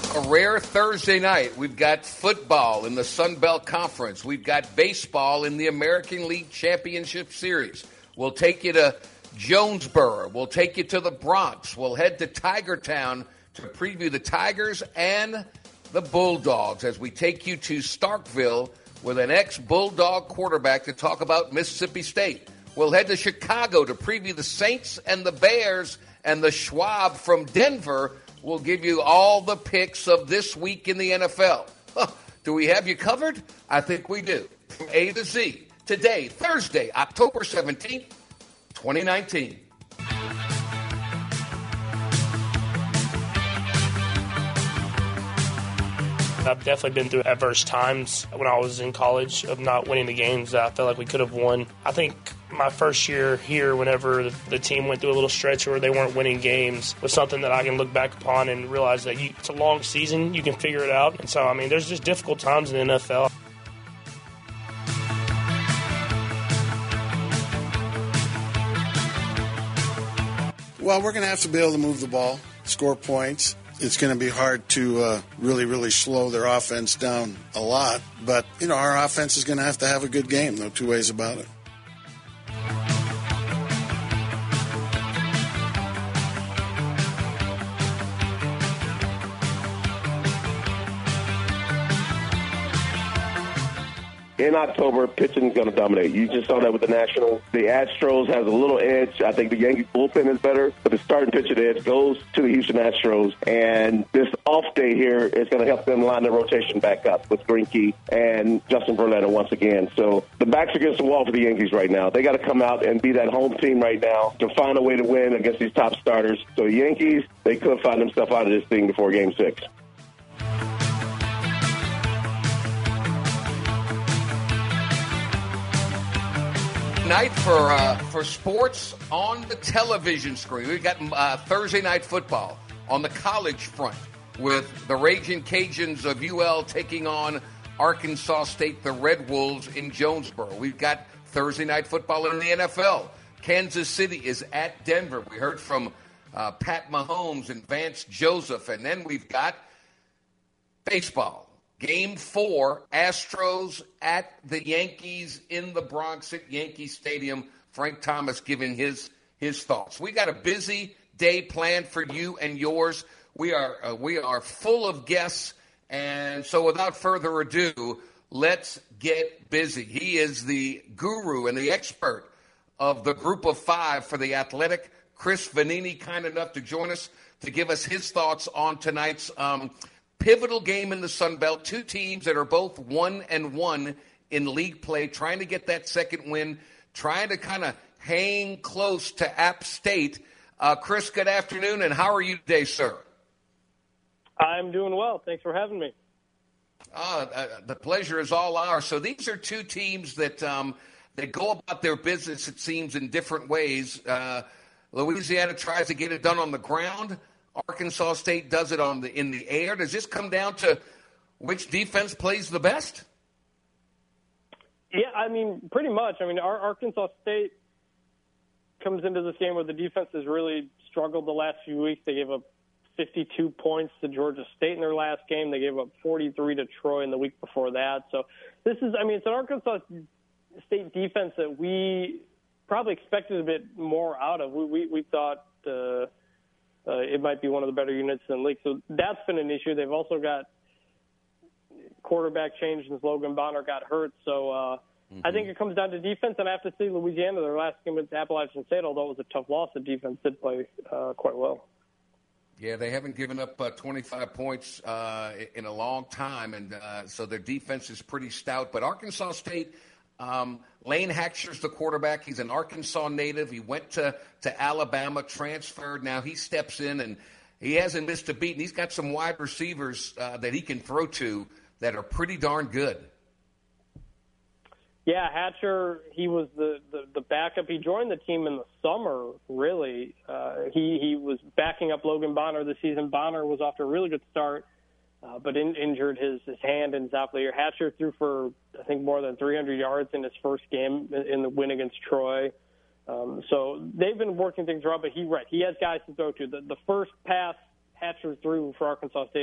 a rare Thursday night. We've got football in the Sun Belt Conference. We've got baseball in the American League Championship Series. We'll take you to Jonesboro. We'll take you to the Bronx. We'll head to Tigertown to preview the Tigers and the Bulldogs as we take you to Starkville with an ex-Bulldog quarterback to talk about Mississippi State. We'll head to Chicago to preview the Saints and the Bears, and the Schwab from Denver will give you all the picks of this week in the NFL. Do we have you covered? I think we do. From A to Z. Today, Thursday, October 17th, 2019. I've definitely been through adverse times when I was in college of not winning the games that I felt like we could have won. I think my first year here, whenever the team went through a little stretch where they weren't winning games, was something that I can look back upon and realize that it's a long season. You can figure it out. And so, I mean, there's just difficult times in the NFL. Well, we're going to have to be able to move the ball, score points. It's going to be hard to really slow their offense down a lot. But, our offense is going to have a good game. No two ways about it. In October, pitching is going to dominate. You just saw that with the Nationals. The Astros has a little edge. I think the Yankees bullpen is better, but the starting pitcher edge goes to the Houston Astros. And this off day here is going to help them line their rotation back up with Greinke and Justin Verlander once again. So the back's against the wall for the Yankees right now. They got to come out and be that home team right now to find a way to win against these top starters. So the Yankees, they could find themselves out of this thing before Game 6. Night for sports on the television screen. We've got Thursday night football on the college front with the Raging Cajuns of UL taking on Arkansas State, the Red Wolves in Jonesboro. We've got Thursday night football in the NFL. Kansas City is at Denver. We heard from Pat Mahomes and Vance Joseph. And then we've got baseball. Game 4, Astros at the Yankees in the Bronx at Yankee Stadium. Frank Thomas giving his thoughts. We got a busy day planned for you and yours. We are full of guests, and so without further ado, let's get busy. He is the guru and the expert of the Group of Five for The Athletic. Chris Vannini, kind enough to join us to give us his thoughts on tonight's pivotal game in the Sun Belt. Two teams that are both 1-1 in league play, trying to get that second win, trying to kind of hang close to App State. Chris, good afternoon, and how are you today, sir? I'm doing well. Thanks for having me. The pleasure is all ours. So these are two teams that go about their business, it seems, in different ways. Louisiana tries to get it done on the ground. Arkansas State does it in the air. Does this come down to which defense plays the best? Yeah, I mean, pretty much. I mean, Arkansas State comes into this game where the defense has really struggled the last few weeks. They gave up 52 points to Georgia State in their last game. They gave up 43 to Troy in the week before that. So this is, I mean, it's an Arkansas State defense that we probably expected a bit more out of. We thought it might be one of the better units in the league. So that's been an issue. They've also got quarterback change since Logan Bonner got hurt. So I think it comes down to defense. And I have to say Louisiana, their last game against Appalachian State, although it was a tough loss, the defense did play quite well. Yeah, they haven't given up 25 points in a long time, and so their defense is pretty stout. But Arkansas State, Lane Hatcher's the quarterback. He's an Arkansas native. He went to Alabama, transferred. Now he steps in, and he hasn't missed a beat. And he's got some wide receivers that he can throw to that are pretty darn good. Yeah, Hatcher, he was the backup. He joined the team in the summer, really. He was backing up Logan Bonner this season. Bonner was off to a really good start, but injured his hand in his outfield year. Hatcher threw for, I think, more than 300 yards in his first game in the win against Troy. So they've been working things around, but he has guys to throw to. The first pass Hatcher threw for Arkansas State,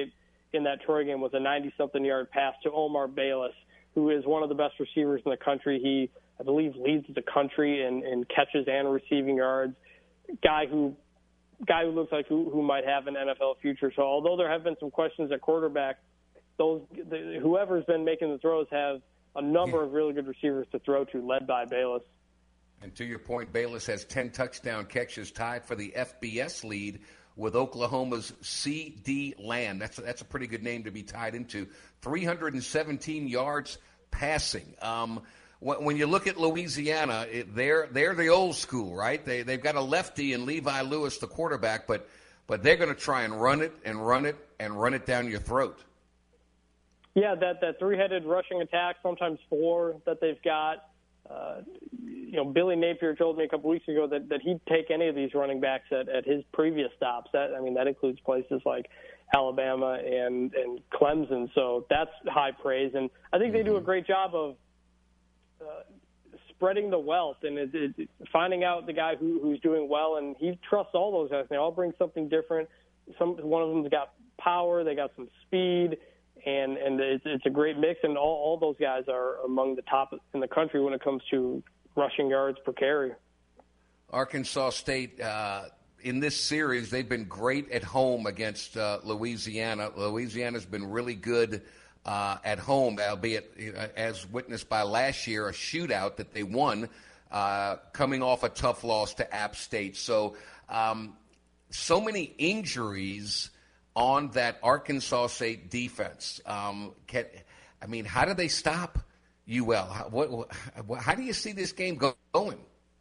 in that Troy game was a 90-something yard pass to Omar Bayless, who is one of the best receivers in the country. He, I believe, leads the country in catches and receiving yards. Guy who looks like who might have an NFL future. So although there have been some questions at quarterback, whoever's been making the throws have a number of really good receivers to throw to, led by Bayless. And to your point, Bayless has 10 touchdown catches, tied for the FBS lead with Oklahoma's C.D. Lamb. That's a pretty good name to be tied into. 317 yards passing. When you look at Louisiana, they're the old school, right? They've got a lefty in Levi Lewis, the quarterback, but they're going to try and run it and run it and run it down your throat. Yeah, that three-headed rushing attack, sometimes four, that they've got. Billy Napier told me a couple weeks ago that he'd take any of these running backs at his previous stops. That includes places like Alabama and Clemson. So that's high praise. And I think they do a great job of spreading the wealth and finding out the guy who's doing well. And he trusts all those guys. They all bring something different. One of them's got power. They got some speed. And it's a great mix, and all those guys are among the top in the country when it comes to rushing yards per carry. Arkansas State, in this series, they've been great at home against Louisiana. Louisiana's been really good at home, albeit, as witnessed by last year, a shootout that they won, coming off a tough loss to App State. So many injuries on that Arkansas State defense. How do they stop UL? How do you see this game going?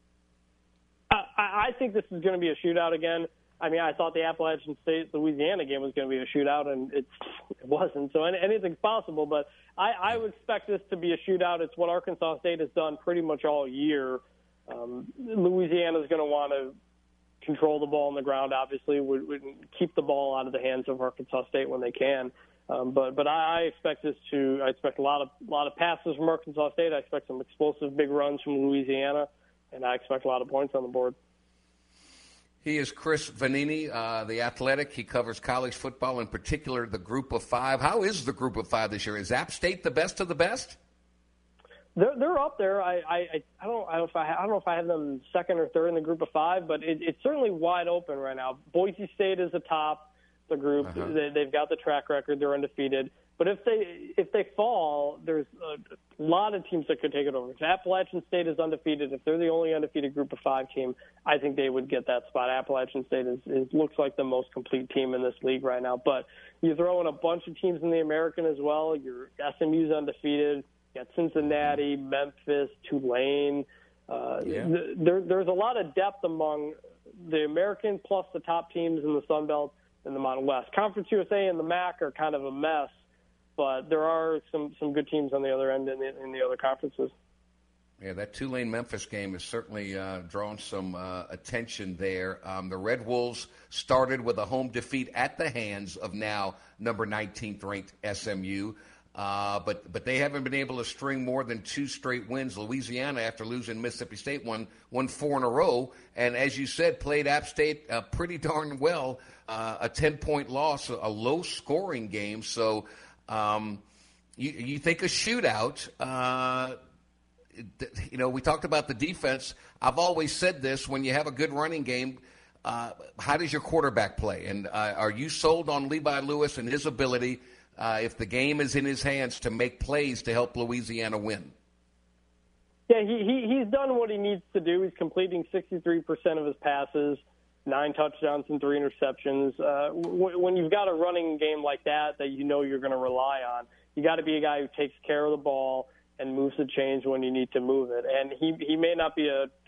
I think this is going to be a shootout again. I thought the Appalachian State-Louisiana game was going to be a shootout, and it wasn't. So anything's possible, but I would expect this to be a shootout. It's what Arkansas State has done pretty much all year. Louisiana's going to want to control the ball on the ground, obviously, would keep the ball out of the hands of Arkansas State when they can. But I expect a lot of passes from Arkansas State. I expect some explosive big runs from Louisiana, and I expect a lot of points on the board. He is Chris Vannini, The Athletic. He covers college football, in particular the Group of Five. How is the Group of Five this year? Is App State the best of the best? They're up there. I don't know if I have them second or third in the Group of Five, but it's certainly wide open right now. Boise State is atop the group. They've got the track record. They're undefeated. But if they fall, there's a lot of teams that could take it over. If Appalachian State is undefeated, if they're the only undefeated Group of Five team, I think they would get that spot. Appalachian State looks like the most complete team in this league right now. But you throw in a bunch of teams in the American as well. Your SMU's undefeated. You got Cincinnati, Memphis, Tulane. There's a lot of depth among the American plus the top teams in the Sun Belt and the Mountain West. Conference USA and the MAC are kind of a mess, but there are some good teams on the other end in the other conferences. Yeah, that Tulane-Memphis game has certainly drawn some attention there. The Red Wolves started with a home defeat at the hands of now number 19th ranked SMU. But they haven't been able to string more than 2 straight wins. Louisiana, after losing Mississippi State, won 4 in a row. And as you said, played App State pretty darn well. A 10-point loss, a low-scoring game. So you think a shootout. We talked about the defense. I've always said this, when you have a good running game, how does your quarterback play? And are you sold on Levi Lewis and his ability, if the game is in his hands, to make plays to help Louisiana win? Yeah, he's done what he needs to do. He's completing 63% of his passes, 9 touchdowns and 3 interceptions. When you've got a running game like that you're going to rely on, you got to be a guy who takes care of the ball and moves the chains when you need to move it. And he may not be a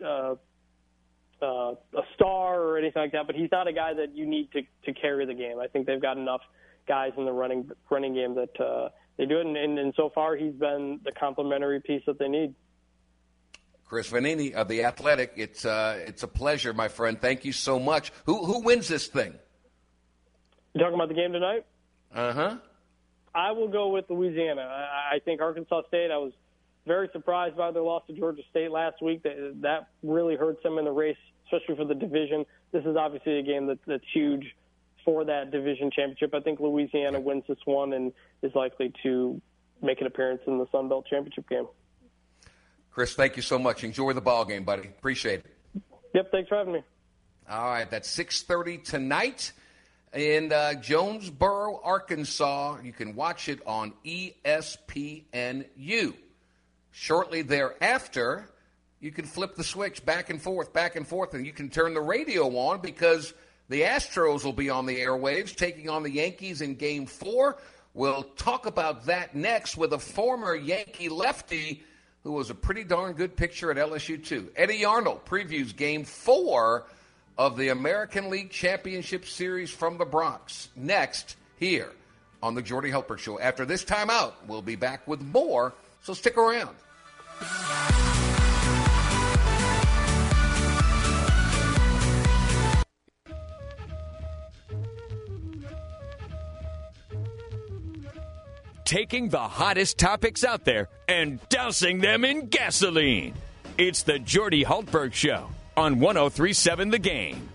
star or anything like that, but he's not a guy that you need to carry the game. I think they've got enough guys in the running game that they do it, and so far he's been the complementary piece that they need. Chris Vannini of The Athletic, it's a pleasure, my friend. Thank you so much. Who wins this thing? You talking about the game tonight? Uh-huh. I will go with Louisiana. I think Arkansas State, I was very surprised by their loss to Georgia State last week. That really hurts them in the race, especially for the division. This is obviously a game that's huge for that division championship. I think Louisiana wins this one and is likely to make an appearance in the Sun Belt championship game. Chris, thank you so much. Enjoy the ball game, buddy. Appreciate it. Yep, thanks for having me. All right, that's 6:30 tonight in Jonesboro, Arkansas. You can watch it on ESPNU. Shortly thereafter, you can flip the switch back and forth, and you can turn the radio on because the Astros will be on the airwaves taking on the Yankees in Game 4. We'll talk about that next with a former Yankee lefty who was a pretty darn good pitcher at LSU, too. Eddie Arnold previews Game 4 of the American League Championship Series from the Bronx. Next, here on the Jordy Hultberg Show. After this timeout, we'll be back with more, so stick around. Taking the hottest topics out there and dousing them in gasoline. It's the Jordy Hultberg Show on 103.7 The Game.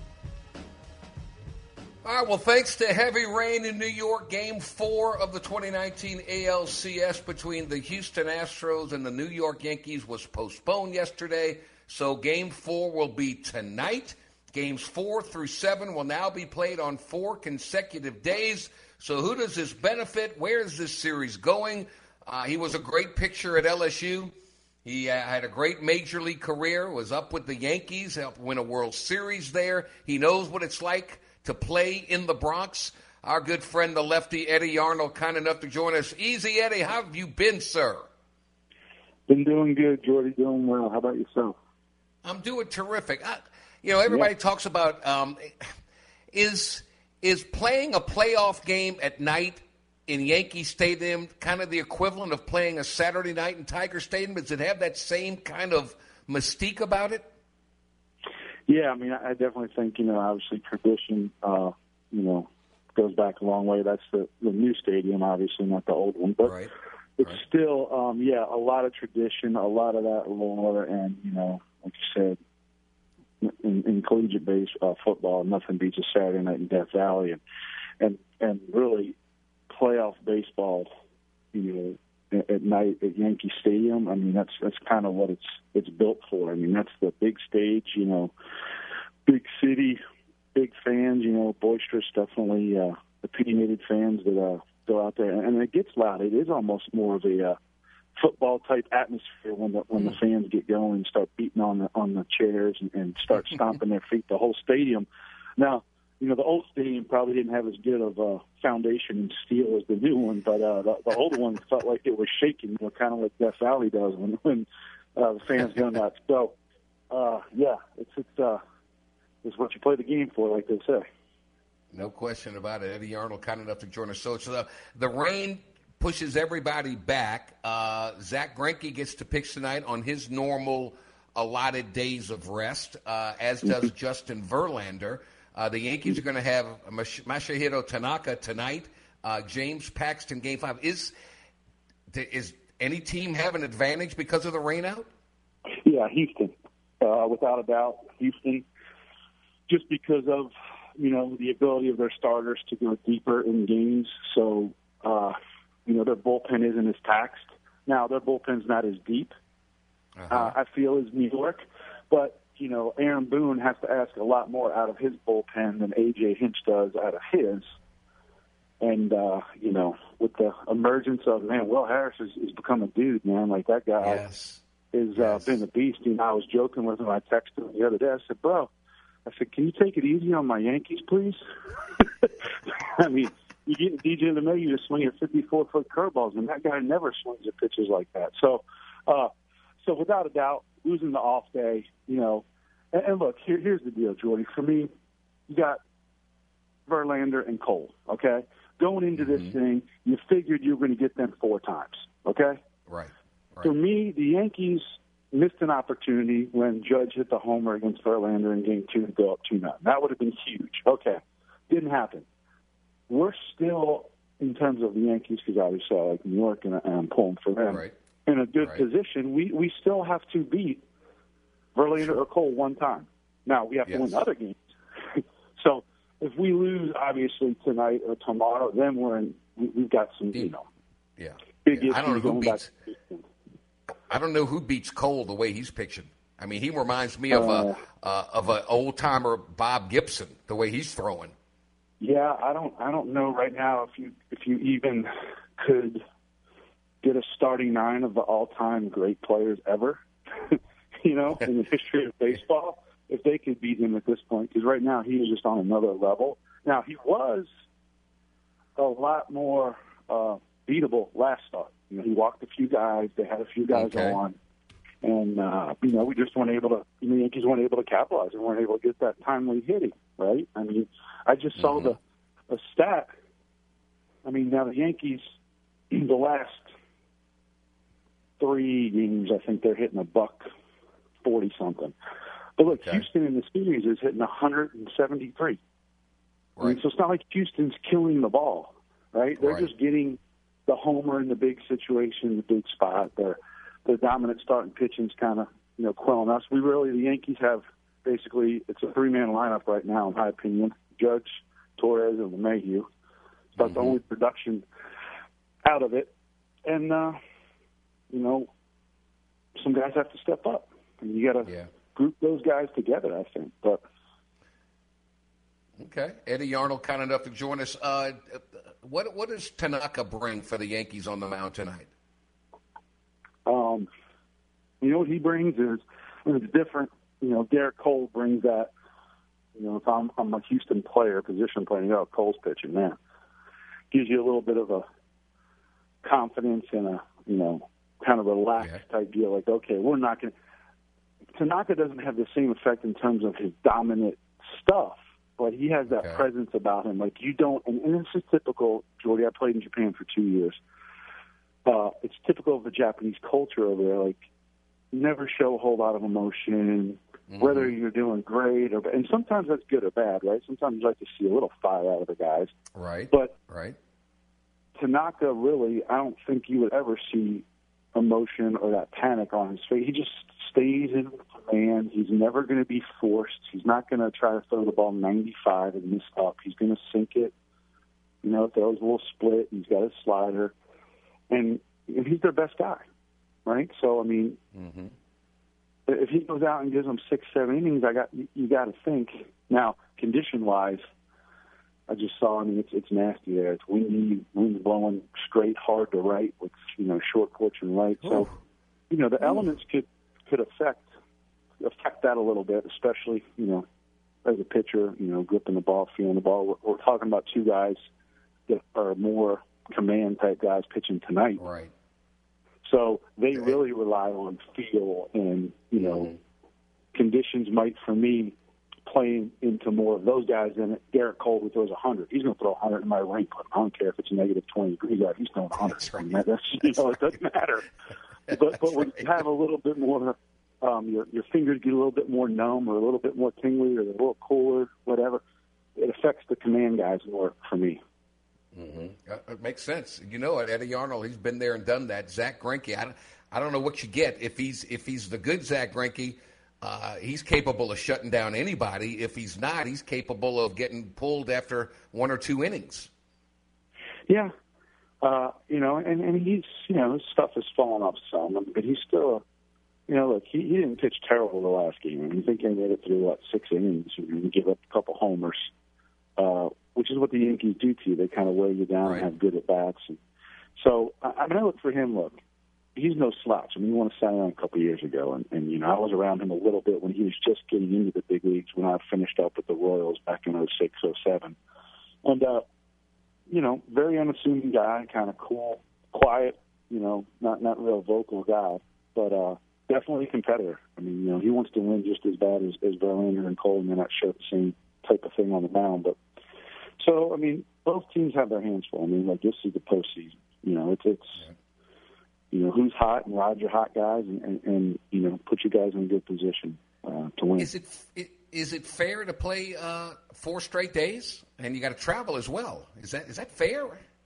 All right, well, thanks to heavy rain in New York, Game 4 of the 2019 ALCS between the Houston Astros and the New York Yankees was postponed yesterday. So Game 4 will be tonight. Games 4 through 7 will now be played on 4 consecutive days. So who does this benefit? Where is this series going? He was a great pitcher at LSU. He had a great major league career, was up with the Yankees, helped win a World Series there. He knows what it's like to play in the Bronx. Our good friend, the lefty, Eddie Arnold, kind enough to join us. Easy, Eddie, how have you been, sir? Been doing good, Jordy, doing well. How about yourself? I'm doing terrific. Everybody talks about is playing a playoff game at night in Yankee Stadium kind of the equivalent of playing a Saturday night in Tiger Stadium? Does it have that same kind of mystique about it? Yeah, I mean, I definitely think, obviously tradition, goes back a long way. That's the new stadium, obviously, not the old one. But it's still, a lot of tradition, a lot of that lore, and, like you said, in collegiate football, nothing beats a Saturday night in Death Valley, and really playoff baseball, at night at Yankee Stadium. I mean, that's kind of what it's built for. I mean, that's the big stage, big city, big fans, boisterous, definitely opinionated fans that go out there, and it gets loud. It is almost more of a football type atmosphere when the fans get going and start beating on the chairs and start stomping their feet. The whole stadium. Now, the old stadium probably didn't have as good of a foundation and steel as the new one, but the old one felt like it was shaking, kind of like Death Valley does when the fans go nuts. So, it's what you play the game for, like they say. No question about it. Eddie Arnold, kind enough to join us. So the rain pushes everybody back. Zach Greinke gets to pitch tonight on his normal allotted days of rest, as does Justin Verlander. The Yankees are going to have Masahiro Tanaka tonight. James Paxton, Game 5. Is any team have an advantage because of the rain out? Yeah, Houston. Without a doubt, Houston. Just because of, the ability of their starters to go deeper in games. So, their bullpen isn't as taxed. Now, their bullpen's not as deep, I feel, as New York. But, Aaron Boone has to ask a lot more out of his bullpen than A.J. Hinch does out of his. And, with the emergence of, Will Harris has become a dude, man. Like, that guy has been a beast. I was joking with him. I texted him the other day. I said, bro, can you take it easy on my Yankees, please? I mean, you get DJ LeMahieu to swing at 54-foot curveballs, and that guy never swings at pitches like that. So without a doubt, losing the off day, and look, here's the deal, Jordy. For me, you got Verlander and Cole, okay? Going into this thing, you figured you were going to get them 4 times, okay? Right. For me, the Yankees missed an opportunity when Judge hit the homer against Verlander in Game 2 to go up 2-0. That would have been huge. Okay. Didn't happen. We're still, in terms of the Yankees, because obviously I like New York and I'm pulling for them, in a good position. We still have to beat Verlander or Cole 1 time. Now, we have to win other games. So if we lose, obviously, tonight or tomorrow, then we've got some, big issues going back. I don't know who beats Cole the way he's pitching. I mean, he reminds me of an old timer Bob Gibson the way he's throwing. Yeah, I don't know right now if you even could get a starting nine of the all-time great players ever, in the history of baseball, if they could beat him at this point, because right now he is just on another level. Now, he was a lot more beatable last start. He walked a few guys. They had a few guys on. And, we just weren't able to – the Yankees weren't able to capitalize and weren't able to get that timely hitting, right? I mean, I just saw a stat. I mean, now the Yankees, the last 3 games, I think they're hitting $140-something. But look, Houston in the series is hitting 173. Right. I mean, so it's not like Houston's killing the ball, right? They're just getting the homer in the big situation, the big spot. The dominant starting pitching's kind of, quelling us. The Yankees have basically, it's a 3-man lineup right now, in my opinion. Judge, Torres, and LeMahieu. It's about the only production out of it. And, some guys have to step up. And you got to group those guys together, I think. But okay. Eddie Arnold, kind enough to join us. What does Tanaka bring for the Yankees on the mound tonight? What he brings is, it's different. Garrett Cole brings that. If I'm a Houston player, position player, Cole's pitching, man. Gives you a little bit of a confidence and a, kind of relaxed type deal. Like, okay, we're not going to. Tanaka doesn't have the same effect in terms of his dominant stuff, but he has that presence about him. Like, you don't, and this is typical, Jordy. I played in Japan for 2 years. It's typical of the Japanese culture over there. Like, never show a whole lot of emotion, whether you're doing great or bad. And sometimes that's good or bad, right? Sometimes you like to see a little fire out of the guys. Right. But Tanaka, really, I don't think you would ever see emotion or that panic on his face. He just stays in command. He's never going to be forced. He's not going to try to throw the ball 95 and miss up. He's going to sink it. Throws a little split. He's got his slider. And he's their best guy, right? So, I mean, if he goes out and gives them 6-7 innings, you got to think. Now, condition-wise, I just saw, it's nasty there. It's windy, wind's blowing straight hard to right with, short porch and right. So, the elements could affect that a little bit, especially, as a pitcher, gripping the ball, feeling the ball. We're talking about 2 guys that are more command-type guys pitching tonight. Right. So they really rely on feel and, conditions might, for me, play into more of those guys than Garrett Cole, who throws 100. He's going to throw 100 in my rink. I don't care if it's negative 20 degrees out. He's throwing 100. That's right. It doesn't matter. But when you have a little bit more, your fingers get a little bit more numb or a little bit more tingly or a little cooler, whatever, it affects the command guys more for me. It makes sense. Eddie Arnold, he's been there and done that. Zach Greinke, I don't know what you get. If he's the good Zach Greinke, he's capable of shutting down anybody. If he's not, he's capable of getting pulled after 1 or 2 innings. Yeah. And he's, his stuff has fallen off some, but he's still, look, he didn't pitch terrible the last game. I think he made it through, 6 innings and give up a couple homers. Which is what the Yankees do to you. They kind of wear you down and have good at-bats. And so, I look for him, he's no slouch. He won a Cy Young a couple years ago, and I was around him a little bit when he was just getting into the big leagues when I finished up with the Royals back in 06, 07. And, very unassuming guy, kind of cool, quiet, not real vocal guy, but definitely a competitor. He wants to win just as bad as Verlander and Cole, and they're not sure the same type of thing on the mound, but so, both teams have their hands full. This is the postseason. It's who's hot and ride your hot guys and put you guys in a good position to win. Is it fair to play 4 straight days? And you got to travel as well. Is that fair?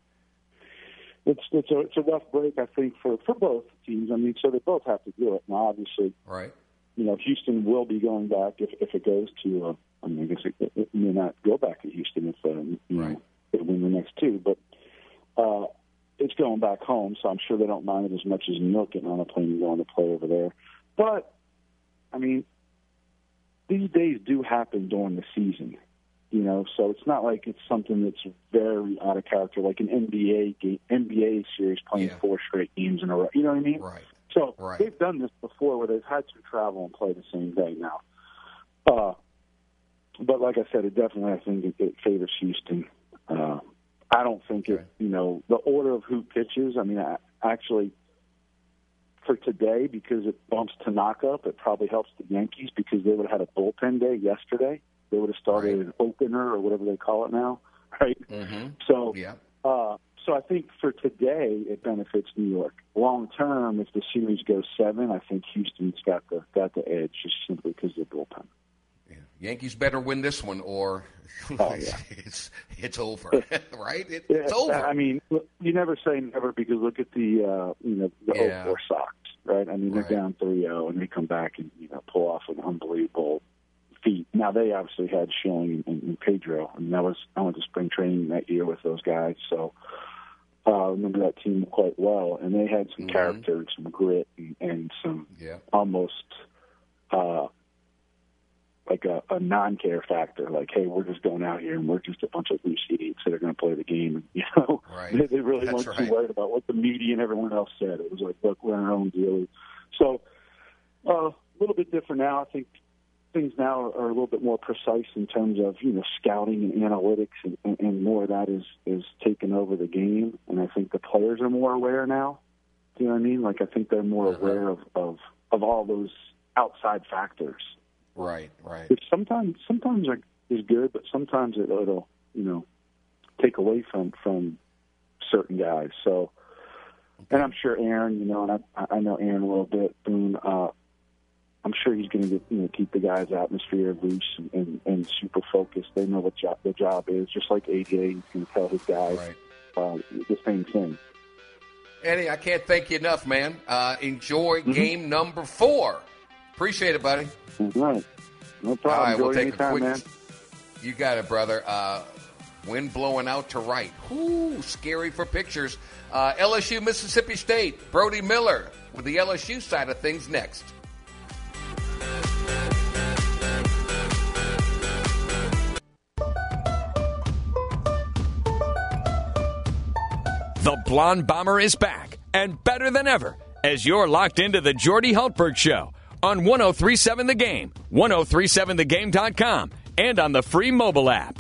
It's a rough break, I think, for both teams. So they both have to do it. Now, obviously, right. Houston will be going back if it goes to I mean, I guess it may not go back to Houston if they win the next two, but it's going back home, so I'm sure they don't mind it as much as New York getting on a plane and going to play over there. But, I mean, these days do happen during the season, so it's not like it's something that's very out of character, like an NBA series playing 4 straight games in a row. You know what I mean? Right. So they've done this before where they've had to travel and play the same day now. But like I said, I think it favors Houston. I don't think the order of who pitches, I mean, actually, for today, because it bumps Tanaka up, it probably helps the Yankees because they would have had a bullpen day yesterday. They would have started an opener or whatever they call it now, right? Mm-hmm. So, so I think for today, it benefits New York. Long term, if the series goes 7, I think Houston's got the edge just simply because of the bullpen. Yeah. Yankees better win this one, or it's over, right? It's over. I mean, you never say never because look at the 0-4 Sox, right? I mean, they're down 3-0 and they come back and pull off an unbelievable feat. Now they obviously had Schilling and Pedro, and I went to spring training that year with those guys, so. I remember that team quite well, and they had some character and some grit and some almost like a non-care factor, like, hey, we're just going out here and we're just a bunch of loose idiots that are going to play the game. They really weren't too worried about what the media and everyone else said. It was like, look, we're on our own deal. So a little bit different now. I think things now are a little bit more precise in terms of, scouting and analytics, and more of that is taking over the game. And I think the players are more aware now. Do you know what I mean? Like, I think they're more aware of all those outside factors. Right. Which sometimes is good, but sometimes it'll, take away from certain guys. So, and I'm sure Aaron, and I know Aaron a little bit, Boone, I'm sure he's going to keep the guys' atmosphere loose and super focused. They know what their job is. Just like AJ, he's going to tell his guys the same thing. Eddie, I can't thank you enough, man. Enjoy game number 4. Appreciate it, buddy. All right. No problem. All right, we'll take anytime, a quick. Man. You got it, brother. Wind blowing out to right. Ooh, scary for pictures. LSU, Mississippi State. Brody Miller with the LSU side of things next. The Blonde Bomber is back, and better than ever, as you're locked into the Jordy Hultberg Show on 103.7 The Game, 103.7thegame.com, and on the free mobile app.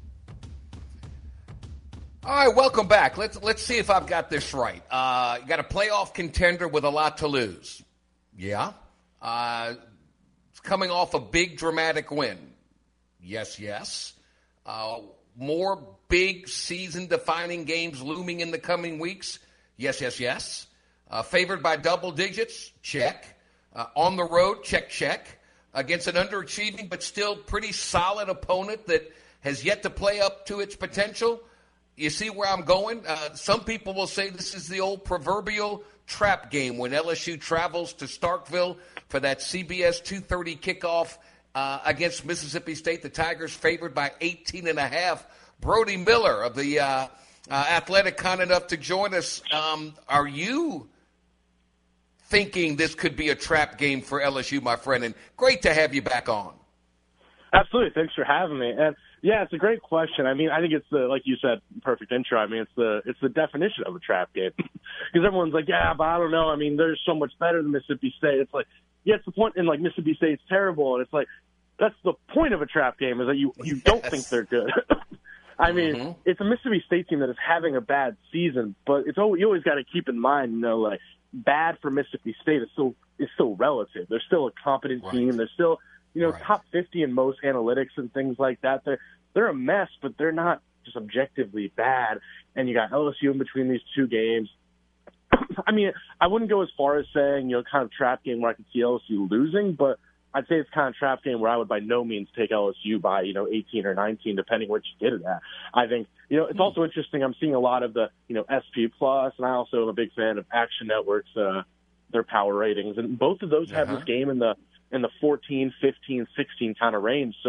All right, welcome back. Let's see if I've got this right. You got a playoff contender with a lot to lose. Yeah. It's coming off a big, dramatic win. Yes. More big season-defining games looming in the coming weeks. Yes. Favored by double digits? Check. On the road? Check. Against an underachieving but still pretty solid opponent that has yet to play up to its potential? You see where I'm going? Some people will say this is the old proverbial trap game when LSU travels to Starkville for that CBS 2:30 kickoff against Mississippi State. The Tigers favored by 18.5. Brody Miller of the Athletic kind enough to join us. Are you thinking this could be a trap game for LSU, my friend? And great to have you back on. Absolutely. Thanks for having me. And yeah, it's a great question. I mean, I think it's like you said, perfect intro. I mean, it's the definition of a trap game because everyone's like, yeah, but I don't know. I mean, they're so much better than Mississippi State. It's like, yeah, it's the point. And like Mississippi State's terrible, and it's like that's the point of a trap game is that you don't think they're good. I mean, it's a Mississippi State team that is having a bad season, but you always got to keep in mind, like bad for Mississippi State is still relative. They're still a competent team. They're still top 50 in most analytics and things like that. They're a mess, but they're not just objectively bad. And you got LSU in between these two games. I mean, I wouldn't go as far as saying, kind of trap game where I could see LSU losing, but I'd say it's kind of trap game where I would by no means take LSU by, 18 or 19, depending where you get it at. I think, it's also interesting. I'm seeing a lot of the, SP Plus, and I also am a big fan of Action Network's, their power ratings. And both of those have this game in the 14, 15, 16 kind of range. So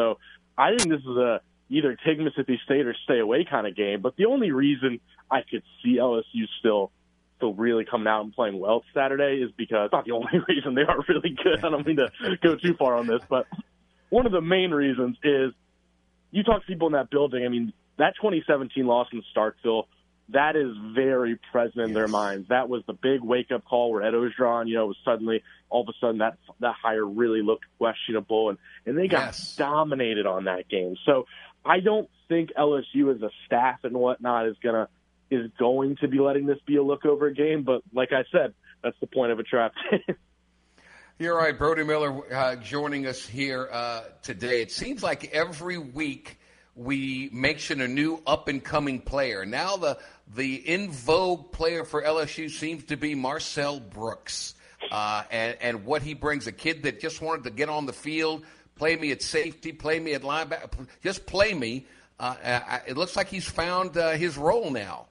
I think this is a either take Mississippi State or stay away kind of game. But the only reason I could see LSU still really coming out and playing well Saturday is because, not the only reason, they are really good. I don't mean to go too far on this, but one of the main reasons is you talk to people in that building. I mean, that 2017 loss in Starkville, that is very present in their minds. That was the big wake-up call where Ed Ogeron, was suddenly, all of a sudden, that hire really looked questionable, and they got dominated on that game. So I don't think LSU as a staff and whatnot is going to be letting this be a look-over game. But like I said, that's the point of a trap game. You're right. Brody Miller joining us here today. It seems like every week we mention a new up-and-coming player. Now the in vogue player for LSU seems to be Marcel Brooks, and what he brings, a kid that just wanted to get on the field, play me at safety, play me at linebacker, just play me. It looks like he's found his role now.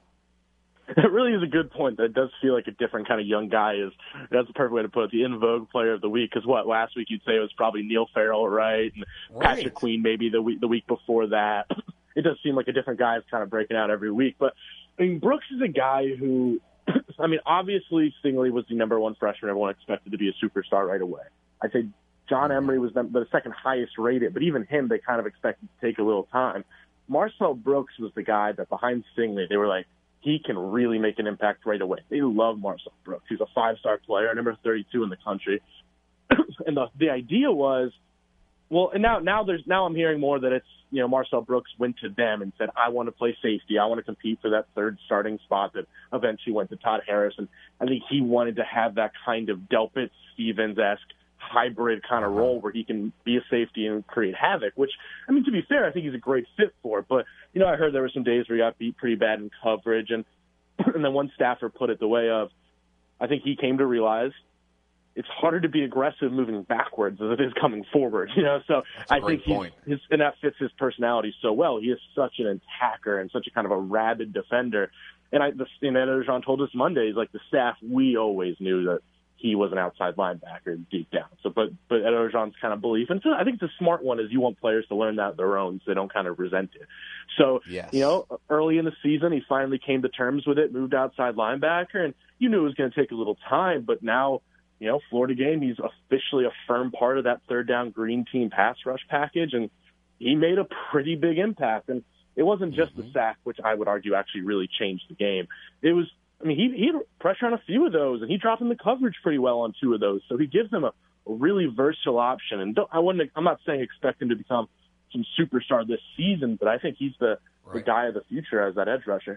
It really is a good point. That does feel like a different kind of young guy. That's the perfect way to put it. The in vogue player of the week. Because last week you'd say it was probably Neil Farrell, right? And Patrick Queen maybe the week before that. It does seem like a different guy is kind of breaking out every week. But I mean, Brooks is a guy who, I mean, obviously Stingley was the number one freshman. Everyone expected to be a superstar right away. I'd say John Emery was the second highest rated, but even him they kind of expected to take a little time. Marcel Brooks was the guy that behind Stingley they were like, he can really make an impact right away. They love Marcel Brooks. He's a 5-star player, number 32 in the country. And the idea was, well, and now I'm hearing more that it's, Marcel Brooks went to them and said, I want to play safety. I want to compete for that third starting spot that eventually went to Todd Harris. And I think he wanted to have that kind of Delpit Stevens-esque hybrid kind of role where he can be a safety and create havoc, which, I mean, to be fair, I think he's a great fit for. But, I heard there were some days where he got beat pretty bad in coverage. And then one staffer put it the way of, I think he came to realize it's harder to be aggressive moving backwards as it is coming forward, So I think and that fits his personality so well. He is such an attacker and such a kind of a rabid defender. And Ed Ogeron told us Monday, he's like, the staff, we always knew that he was an outside linebacker deep down. So, but Ed Ogeron's kind of belief, and so I think the smart one is you want players to learn that their own, so they don't kind of resent it. So, early in the season, he finally came to terms with it, moved outside linebacker, and you knew it was going to take a little time, but now, Florida game, he's officially a firm part of that third down green team pass rush package, and he made a pretty big impact. And it wasn't just the sack, which I would argue actually really changed the game. It was, he had pressure on a few of those, and he dropped in the coverage pretty well on 2 of those. So he gives them a really versatile option. And I'm not saying expect him to become some superstar this season, but I think he's the guy of the future as that edge rusher.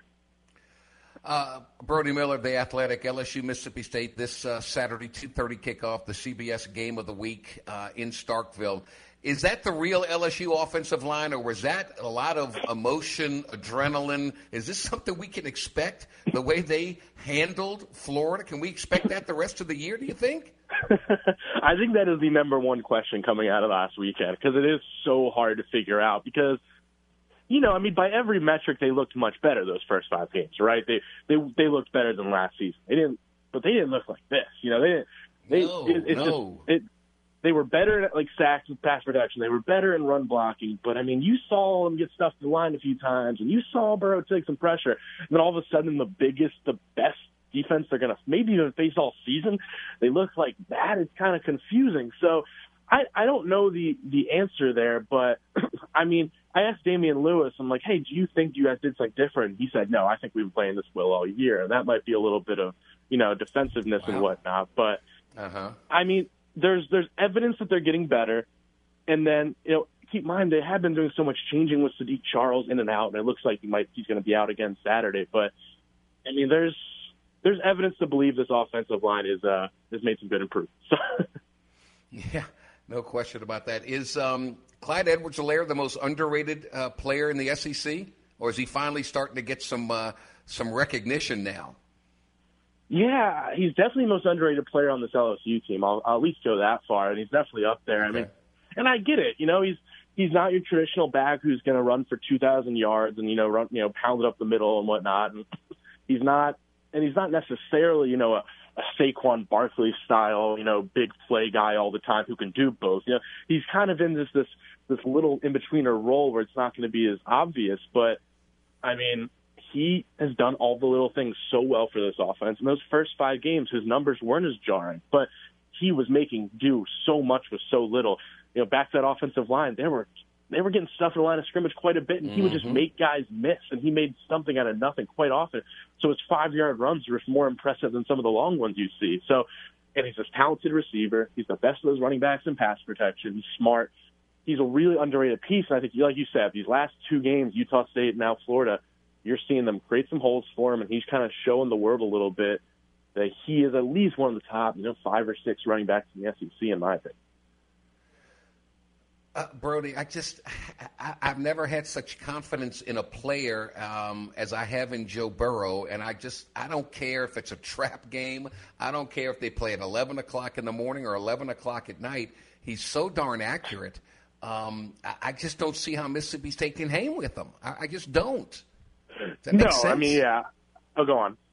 Brody Miller, The Athletic, LSU, Mississippi State, this Saturday, 2:30 kickoff, the CBS game of the week in Starkville. Is that the real LSU offensive line, or was that a lot of emotion, adrenaline? Is this something we can expect, the way they handled Florida? Can we expect that the rest of the year, do you think? I think that is the number one question coming out of last weekend, because it is so hard to figure out. Because, by every metric, they looked much better those first 5 games, right? They looked better than last season. They didn't look like this. They were better at sacks and pass protection. They were better in run blocking. But, you saw them get stuffed to the line a few times, and you saw Burrow take some pressure. And then all of a sudden, the best defense they're going to maybe even face all season, they look like that. It's kind of confusing. So I don't know the answer there. But, I asked Damian Lewis, I'm like, hey, do you think you guys did something different? He said, no, I think we've been playing this well all year. And that might be a little bit of, defensiveness and whatnot. But, there's evidence that they're getting better. And then, keep in mind, they have been doing so much changing with Sadiq Charles in and out, and it looks like he's going to be out again Saturday. But, there's evidence to believe this offensive line has made some good improvements. Yeah, no question about that. Is Clyde Edwards-Helaire the most underrated player in the SEC, or is he finally starting to get some recognition now? Yeah, he's definitely the most underrated player on this LSU team. I'll at least go that far, and he's definitely up there. Okay. And I get it. He's not your traditional back who's going to run for 2,000 yards and pound it up the middle and whatnot. And he's not necessarily Saquon Barkley style, big play guy all the time who can do both. He's kind of in this little in-betweener role where it's not going to be as obvious. But, I mean, he has done all the little things so well for this offense. In those first 5 games, his numbers weren't as jarring, but he was making do so much with so little. Back to that offensive line, they were getting stuff in the line of scrimmage quite a bit, and he would just make guys miss, and he made something out of nothing quite often. So his 5-yard runs were more impressive than some of the long ones you see. So, and he's a talented receiver. He's the best of those running backs in pass protection. He's smart. He's a really underrated piece, and I think, like you said, these last 2 games, Utah State and now Florida, you're seeing them create some holes for him, and he's kind of showing the world a little bit that he is at least one of the top, 5 or 6 running backs in the SEC, in my opinion. Brody, I've never had such confidence in a player as I have in Joe Burrow, and I don't care if it's a trap game. I don't care if they play at 11 o'clock in the morning or 11 o'clock at night. He's so darn accurate. I just don't see how Mississippi State can hang with him. I just don't. Does that make sense? I mean, yeah. Oh, go on.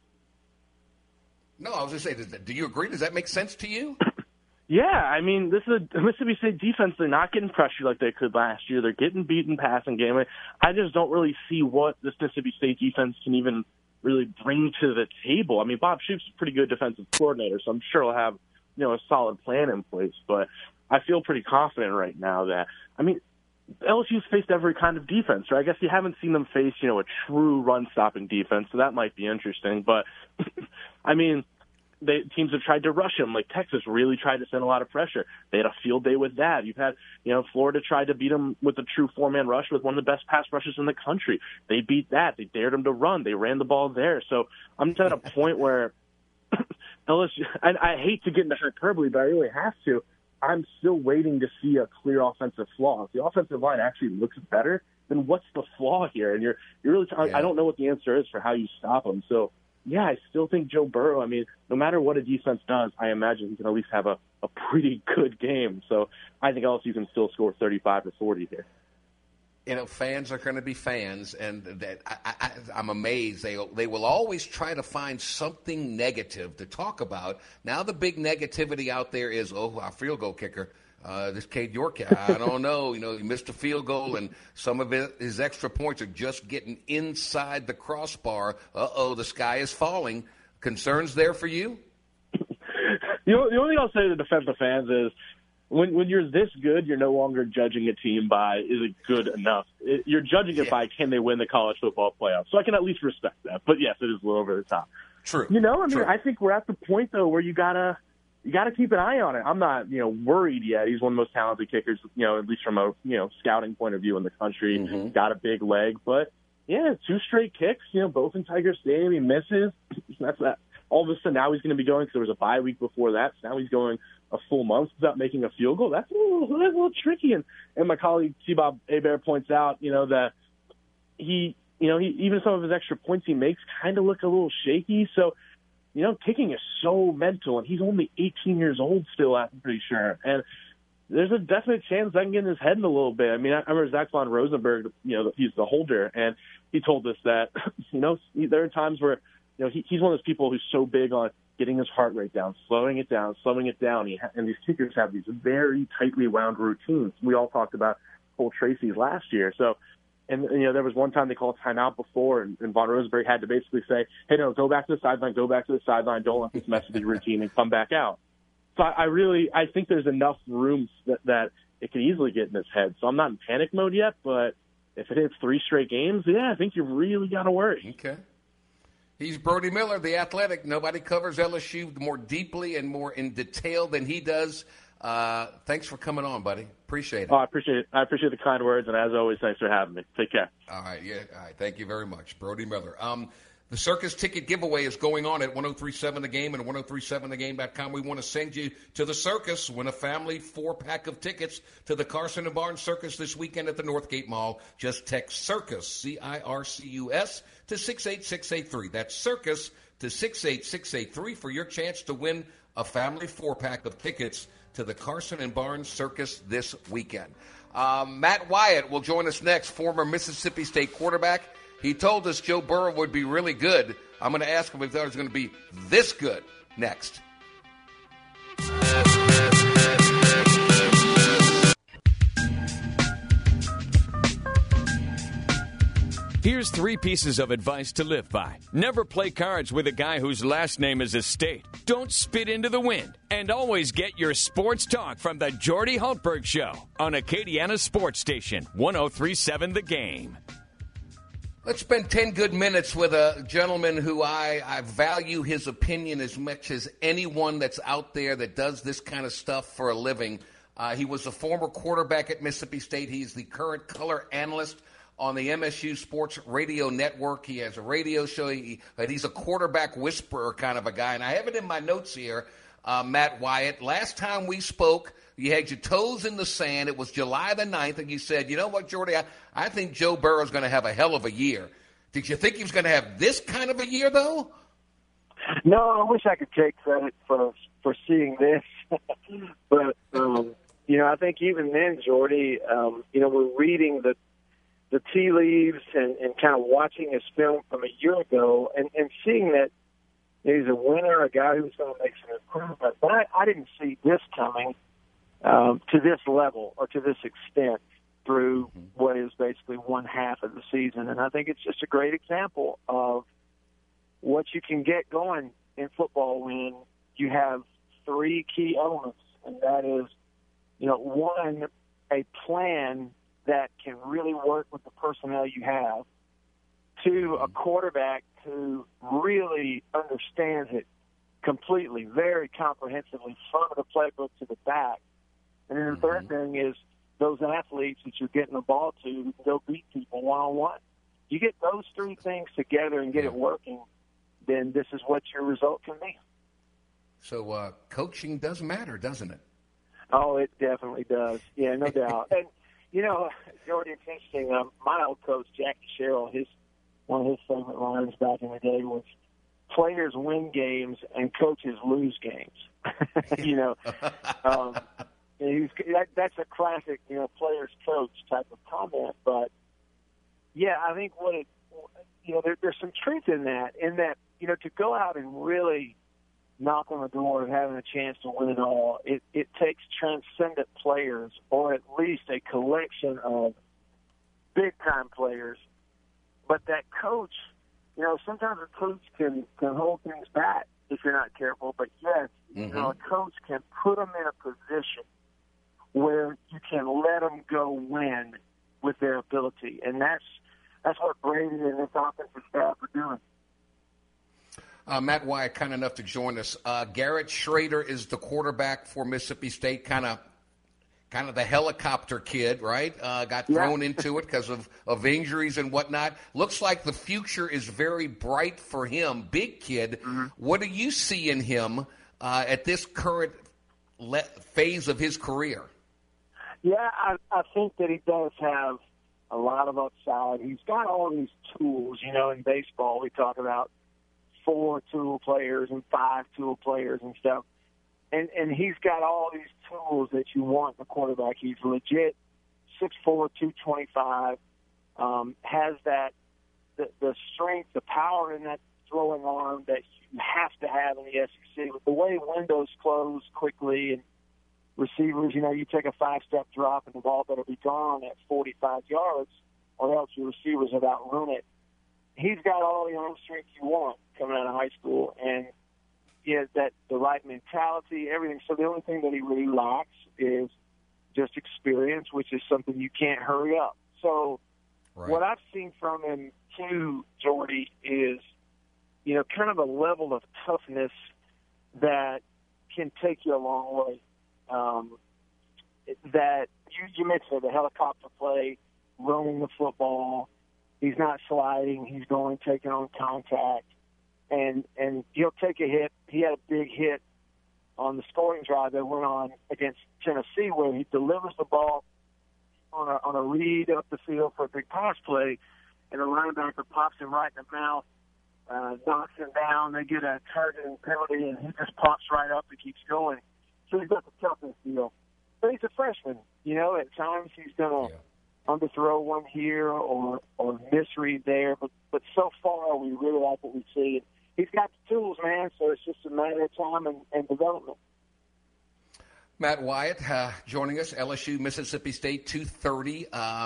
No, I was going to say, do you agree? Does that make sense to you? Yeah, I mean, this is a Mississippi State defense. They're not getting pressured like they could last year. They're getting beaten passing game. I just don't really see what this Mississippi State defense can even really bring to the table. I mean, Bob Shoop's a pretty good defensive coordinator, so I'm sure he'll have, a solid plan in place. But I feel pretty confident right now that, I mean, LSU's faced every kind of defense, right? I guess you haven't seen them face, a true run-stopping defense, so that might be interesting. But, I mean, teams have tried to rush him. Like Texas really tried to send a lot of pressure. They had a field day with that. You've had, Florida tried to beat him with a true 4-man rush with one of the best pass rushes in the country. They beat that. They dared him to run. They ran the ball there. So I'm just at a point where LSU, and I hate to get into hyperbole, but I really have to. I'm still waiting to see a clear offensive flaw. If the offensive line actually looks better, then what's the flaw here? And you're really I don't know what the answer is for how you stop them. So, yeah, I still think Joe Burrow, I mean, no matter what a defense does, I imagine he can at least have a pretty good game. So I think LSU can still score 35 or 40 here. Fans are going to be fans, and I'm amazed. They will always try to find something negative to talk about. Now the big negativity out there is, our field goal kicker, this Cade York, I don't know. He missed a field goal, and some of his extra points are just getting inside the crossbar. The sky is falling. Concerns there for you? The only thing I'll say to defensive fans is, when you're this good, you're no longer judging a team by, is it good enough? You're judging it by, can they win the college football playoff? So I can at least respect that. But, yes, it is a little over the top. True. True. I think we're at the point, though, where you gotta keep an eye on it. I'm not, worried yet. He's one of the most talented kickers, at least from a, scouting point of view in the country. Mm-hmm. Got a big leg. But, 2 straight kicks, both in Tiger Stadium. He misses. That's that. All of a sudden, now he's going to be going, because there was a bye week before that. So now he's going a full month without making a field goal. That's a little tricky. And my colleague T-Bob Hebert points out, that he even some of his extra points he makes kind of look a little shaky. So, kicking is so mental, and he's only 18 years old still, I'm pretty sure. And there's a definite chance that can get in his head in a little bit. I mean, I remember Zach von Rosenberg, he's the holder, and he told us that, there are times where, he's one of those people who's so big on getting his heart rate down, slowing it down. And these kickers have these very tightly wound routines. We all talked about Cole Tracy's last year. So, and there was one time they called timeout before, and Von Rosenberg had to basically say, hey, no, go back to the sideline, don't let this mess with your routine, and come back out. So I think there's enough room that it could easily get in his head. So I'm not in panic mode yet, but if it hits 3 straight games, I think you really got to worry. Okay. He's Brody Miller, the Athletic. Nobody covers LSU more deeply and more in detail than he does. Thanks for coming on, buddy. Appreciate it. I appreciate it. I appreciate the kind words, and as always, thanks for having me. Take care. All right. Thank you very much, Brody Miller. The Circus ticket giveaway is going on at 1037 The Game and 1037thegame.com. We want to send you to the Circus. Win a family 4-pack of tickets to the Carson and Barnes Circus this weekend at the Northgate Mall. Just text CIRCUS, CIRCUS, to 68683. That's CIRCUS to 68683 for your chance to win a family 4-pack of tickets to the Carson and Barnes Circus this weekend. Matt Wyatt will join us next, former Mississippi State quarterback. He told us Joe Burrow would be really good. I'm going to ask him if that was going to be this good next. Here's 3 pieces of advice to live by. Never play cards with a guy whose last name is Estate. Don't spit into the wind. And always get your sports talk from the Jordy Hultberg Show on Acadiana Sports Station, 103.7 The Game. Let's spend 10 good minutes with a gentleman who I value his opinion as much as anyone that's out there that does this kind of stuff for a living. He was a former quarterback at Mississippi State. He's the current color analyst on the MSU Sports Radio Network. He has a radio show. He's a quarterback whisperer kind of a guy. And I have it in my notes here, Matt Wyatt. Last time we spoke, you had your toes in the sand. It was July the 9th, and you said, you know what, Jordy, I think Joe Burrow's going to have a hell of a year. Did you think he was going to have this kind of a year, though? No, I wish I could take credit for seeing this. But, I think even then, Jordy, we're reading the tea leaves and kind of watching his film from a year ago and seeing that he's a winner, a guy who's going to make some improvement. But I didn't see this coming to this level or to this extent through what is basically one half of the season. And I think it's just a great example of what you can get going in football when you have 3 key elements. And that is, one, a plan that can really work with the personnel you have. 2, a quarterback who really understands it completely, very comprehensively, from the playbook to the back. And then the third thing is those athletes that you're getting the ball to who can go beat people one-on-one. You get those 3 things together and get it working, then this is what your result can be. So coaching does matter, doesn't it? Oh, it definitely does. Yeah, no doubt. And, Jordy, it's interesting. My old coach, Jackie Sherrill, one of his favorite lines back in the day was, players win games and coaches lose games. That's a classic, players coach type of comment. But, yeah, I think there's some truth in that, to go out and really knock on the door of having a chance to win it all, it takes transcendent players, or at least a collection of big-time players. But that coach, sometimes a coach can hold things back if you're not careful. But, yes, a coach can put them in a position where you can let them go win with their ability. And that's what Brady and this offensive staff are doing. Matt Wyatt, kind enough to join us. Garrett Schrader is the quarterback for Mississippi State, kind of the helicopter kid, right? Got thrown into it because of injuries and whatnot. Looks like the future is very bright for him. Big kid. Mm-hmm. What do you see in him at this current phase of his career? Yeah, I think that he does have a lot of upside. He's got all these tools. In baseball we talk about 4 tool players and 5 tool players and stuff. And he's got all these tools that you want in a quarterback. He's legit 6'4", 225, has that the strength, the power in that throwing arm that you have to have in the SEC. With the way windows close quickly and receivers, you take a 5-step drop and the ball better be gone at 45 yards or else your receivers have outrun it. He's got all the arm strength you want coming out of high school, and he has the right mentality, everything. So the only thing that he really lacks is just experience, which is something you can't hurry up. So what I've seen from him too, Jordy, is kind of a level of toughness that can take you a long way. That you mentioned the helicopter play, running the football. He's not sliding. He's going, taking on contact. And he'll take a hit. He had a big hit on the scoring drive that went on against Tennessee where he delivers the ball on a read up the field for a big pass play, and the linebacker pops him right in the mouth, knocks him down. They get a targeting penalty, and he just pops right up and keeps going. So he's got the toughness deal. But he's a freshman. At times he's going to underthrow one here or misread there. But so far we really like what we see. he's got the tools, man. So it's just a matter of time and development. Matt Wyatt joining us, LSU, Mississippi State, 2:30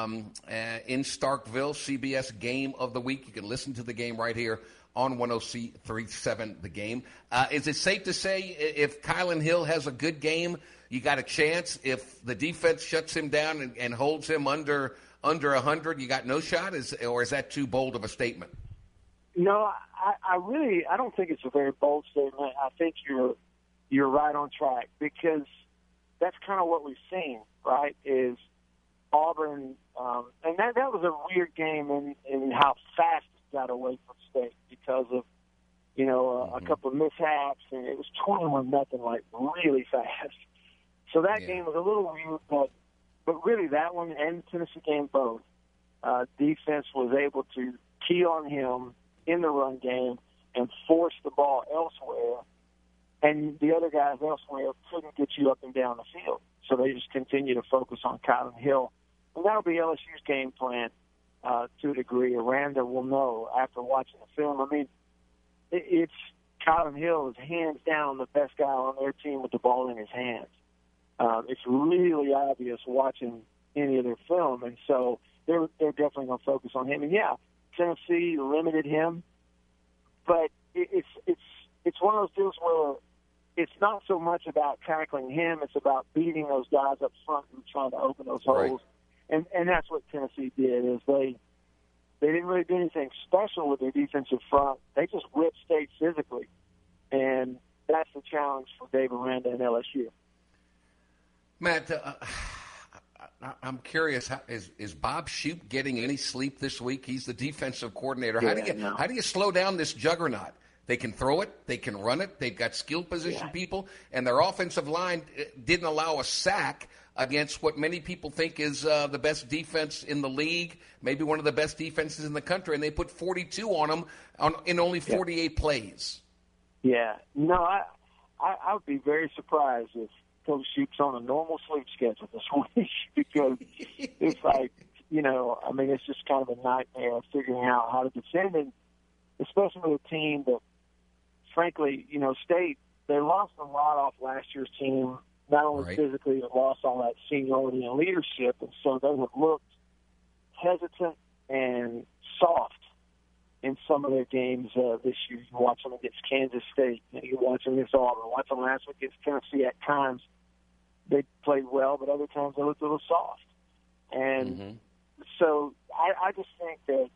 in Starkville, CBS Game of the Week. You can listen to the game right here on 103.7 The Game. Is it safe to say if Kylan Hill has a good game, you got a chance? If the defense shuts him down and holds him under 100, you got no shot? Or is that too bold of a statement? No, I don't think it's a very bold statement. I think you're right on track because that's kind of what we've seen, right, is Auburn, and that was a weird game in how fast it got away from State because of, a couple of mishaps, and it was 21-0, like really fast. So that game was a little weird, but really that one and the Tennessee game both, defense was able to key on him in the run game and force the ball elsewhere. And the other guys elsewhere couldn't get you up and down the field. So they just continue to focus on Kylan Hill. And that'll be LSU's game plan to a degree. Aranda will know after watching the film. I mean, it's Kylan Hill is hands down the best guy on their team with the ball in his hands. It's really obvious watching any of their film. And so they're definitely going to focus on him. And, yeah, Tennessee limited him. But it's one of those deals where it's not so much about tackling him. It's about beating those guys up front and trying to open those holes. And that's what Tennessee did is they didn't really do anything special with their defensive front. They just whipped State physically. And that's the challenge for Dave Aranda and LSU. Matt, I'm curious, is Bob Shoop getting any sleep this week? He's the defensive coordinator. How do you slow down this juggernaut? They can throw it. They can run it. They've got skilled position people. And their offensive line didn't allow a sack against what many people think is the best defense in the league, maybe one of the best defenses in the country. And they put 42 on them in only 48 plays. Yeah. No, I would be very surprised if Coach Shoop's on a normal sleep schedule this week because it's like, it's just kind of a nightmare figuring out how to defend it, especially with a team that, frankly, State, they lost a lot off last year's team, not only physically, but lost all that seniority and leadership, and so they have looked hesitant and soft in some of their games this year. You watch them against Kansas State, you watch them against Auburn, watch them last week against Tennessee. At times they played well, but other times they looked a little soft. And so I just think that,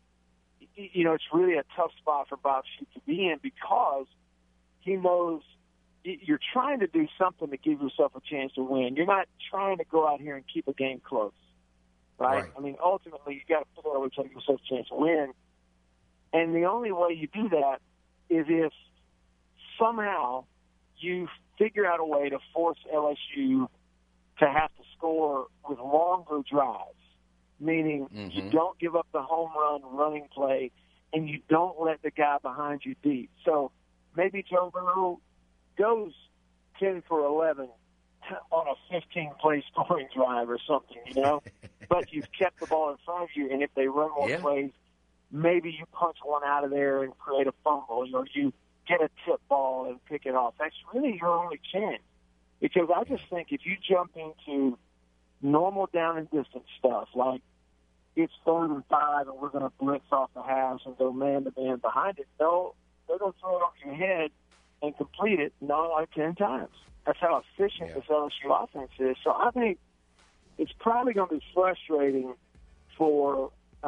it's really a tough spot for Bob Shoop to be in because he knows you're trying to do something to give yourself a chance to win. You're not trying to go out here and keep a game close, right? I mean, ultimately, you got to figure out a way to give yourself a chance to win. And the only way you do that is if somehow you figure out a way to force LSU to have to score with longer drives, meaning you don't give up the home run running play and you don't let the guy behind you beat. So maybe Joe Burrow goes 10 for 11 on a 15-play scoring drive or something, but you've kept the ball in front of you, and if they run more plays, maybe you punch one out of there and create a fumble, or you get a tip ball and pick it off. That's really your only chance. Because I just think if you jump into normal down and distance stuff, like it's 3rd and 5 and we're going to blitz off the halves and go man-to-man behind it, they're going to throw it over your head and complete it 9 out of 10 times. That's how efficient this LSU offense is. So I think it's probably going to be frustrating for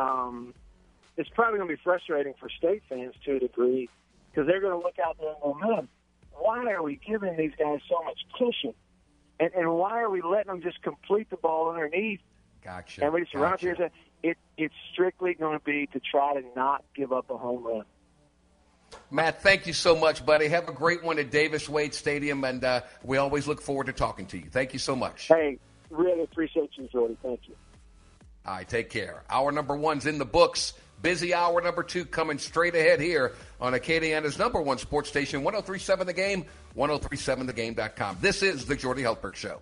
State fans to a degree because they're going to look out there and go, man, why are we giving these guys so much cushion? And why are we letting them just complete the ball underneath? Gotcha. And we just around here, it's strictly going to be to try to not give up a home run. Matt, thank you so much, buddy. Have a great one at Davis Wade Stadium, and we always look forward to talking to you. Thank you so much. Hey, really appreciate you, Jordy. Thank you. All right, take care. Hour number 1's in the books. Busy hour number 2 coming straight ahead here on Acadiana's #1 sports station, 103.7 The Game, 103.7thegame.com. This is the Jordy Hultberg Show.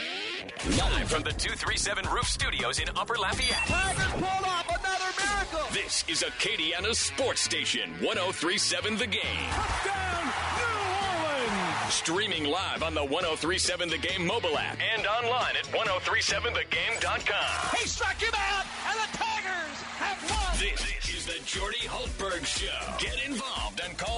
Live from the 237 Roof Studios in Upper Lafayette. Tigers pulled off another miracle. This is Acadiana Sports Station, 103.7 The Game. Touchdown, New Orleans! Streaming live on the 103.7 The Game mobile app and online at 1037thegame.com. He struck him out, and the Tigers have won! This is the Jordy Hultberg Show. Get involved and call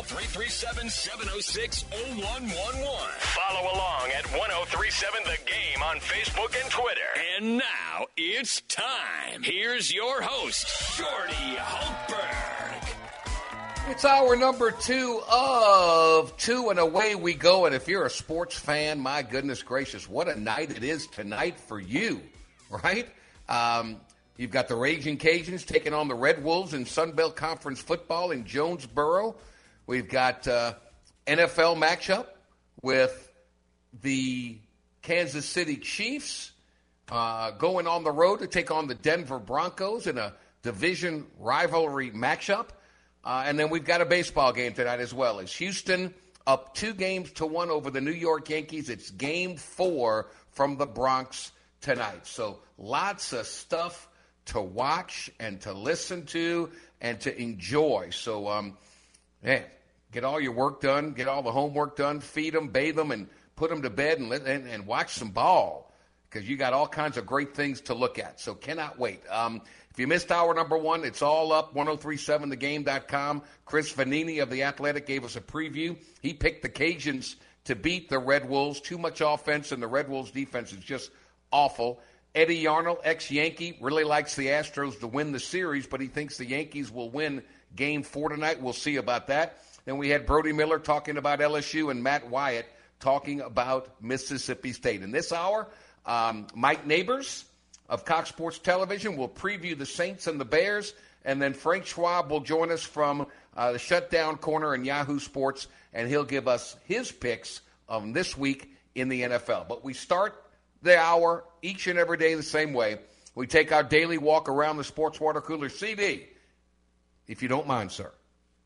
337-706-0111. Follow along at 1037 The Game on Facebook and Twitter. And now it's time. Here's your host, Jordy Hultberg. It's hour number 2 of 2, and away we go. And if you're a sports fan, my goodness gracious, what a night it is tonight for you, right? You've got the Raging Cajuns taking on the Red Wolves in Sun Belt Conference football in Jonesboro. We've got NFL matchup with the Kansas City Chiefs going on the road to take on the Denver Broncos in a division rivalry matchup. And then we've got a baseball game tonight as well. It's Houston up 2-1 over the New York Yankees. It's Game 4 from the Bronx tonight. So lots of stuff to watch and to listen to and to enjoy. So, get all your work done, get all the homework done, feed them, bathe them, and put them to bed and watch some ball because you got all kinds of great things to look at. So cannot wait. If you missed hour number 1, it's all up, 1037thegame.com. Chris Vanini of The Athletic gave us a preview. He picked the Cajuns to beat the Red Wolves. Too much offense, and the Red Wolves' defense is just awful. Eddie Yarnell, ex-Yankee, really likes the Astros to win the series, but he thinks the Yankees will win Game 4 tonight. We'll see about that. Then we had Brody Miller talking about LSU and Matt Wyatt talking about Mississippi State. In this hour, Mike Neighbors of Cox Sports Television will preview the Saints and the Bears, and then Frank Schwab will join us from the Shutdown Corner in Yahoo Sports, and he'll give us his picks of this week in the NFL. But we start the hour each and every day the same way. We take our daily walk around the Sports Water Cooler. CD, if you don't mind, sir.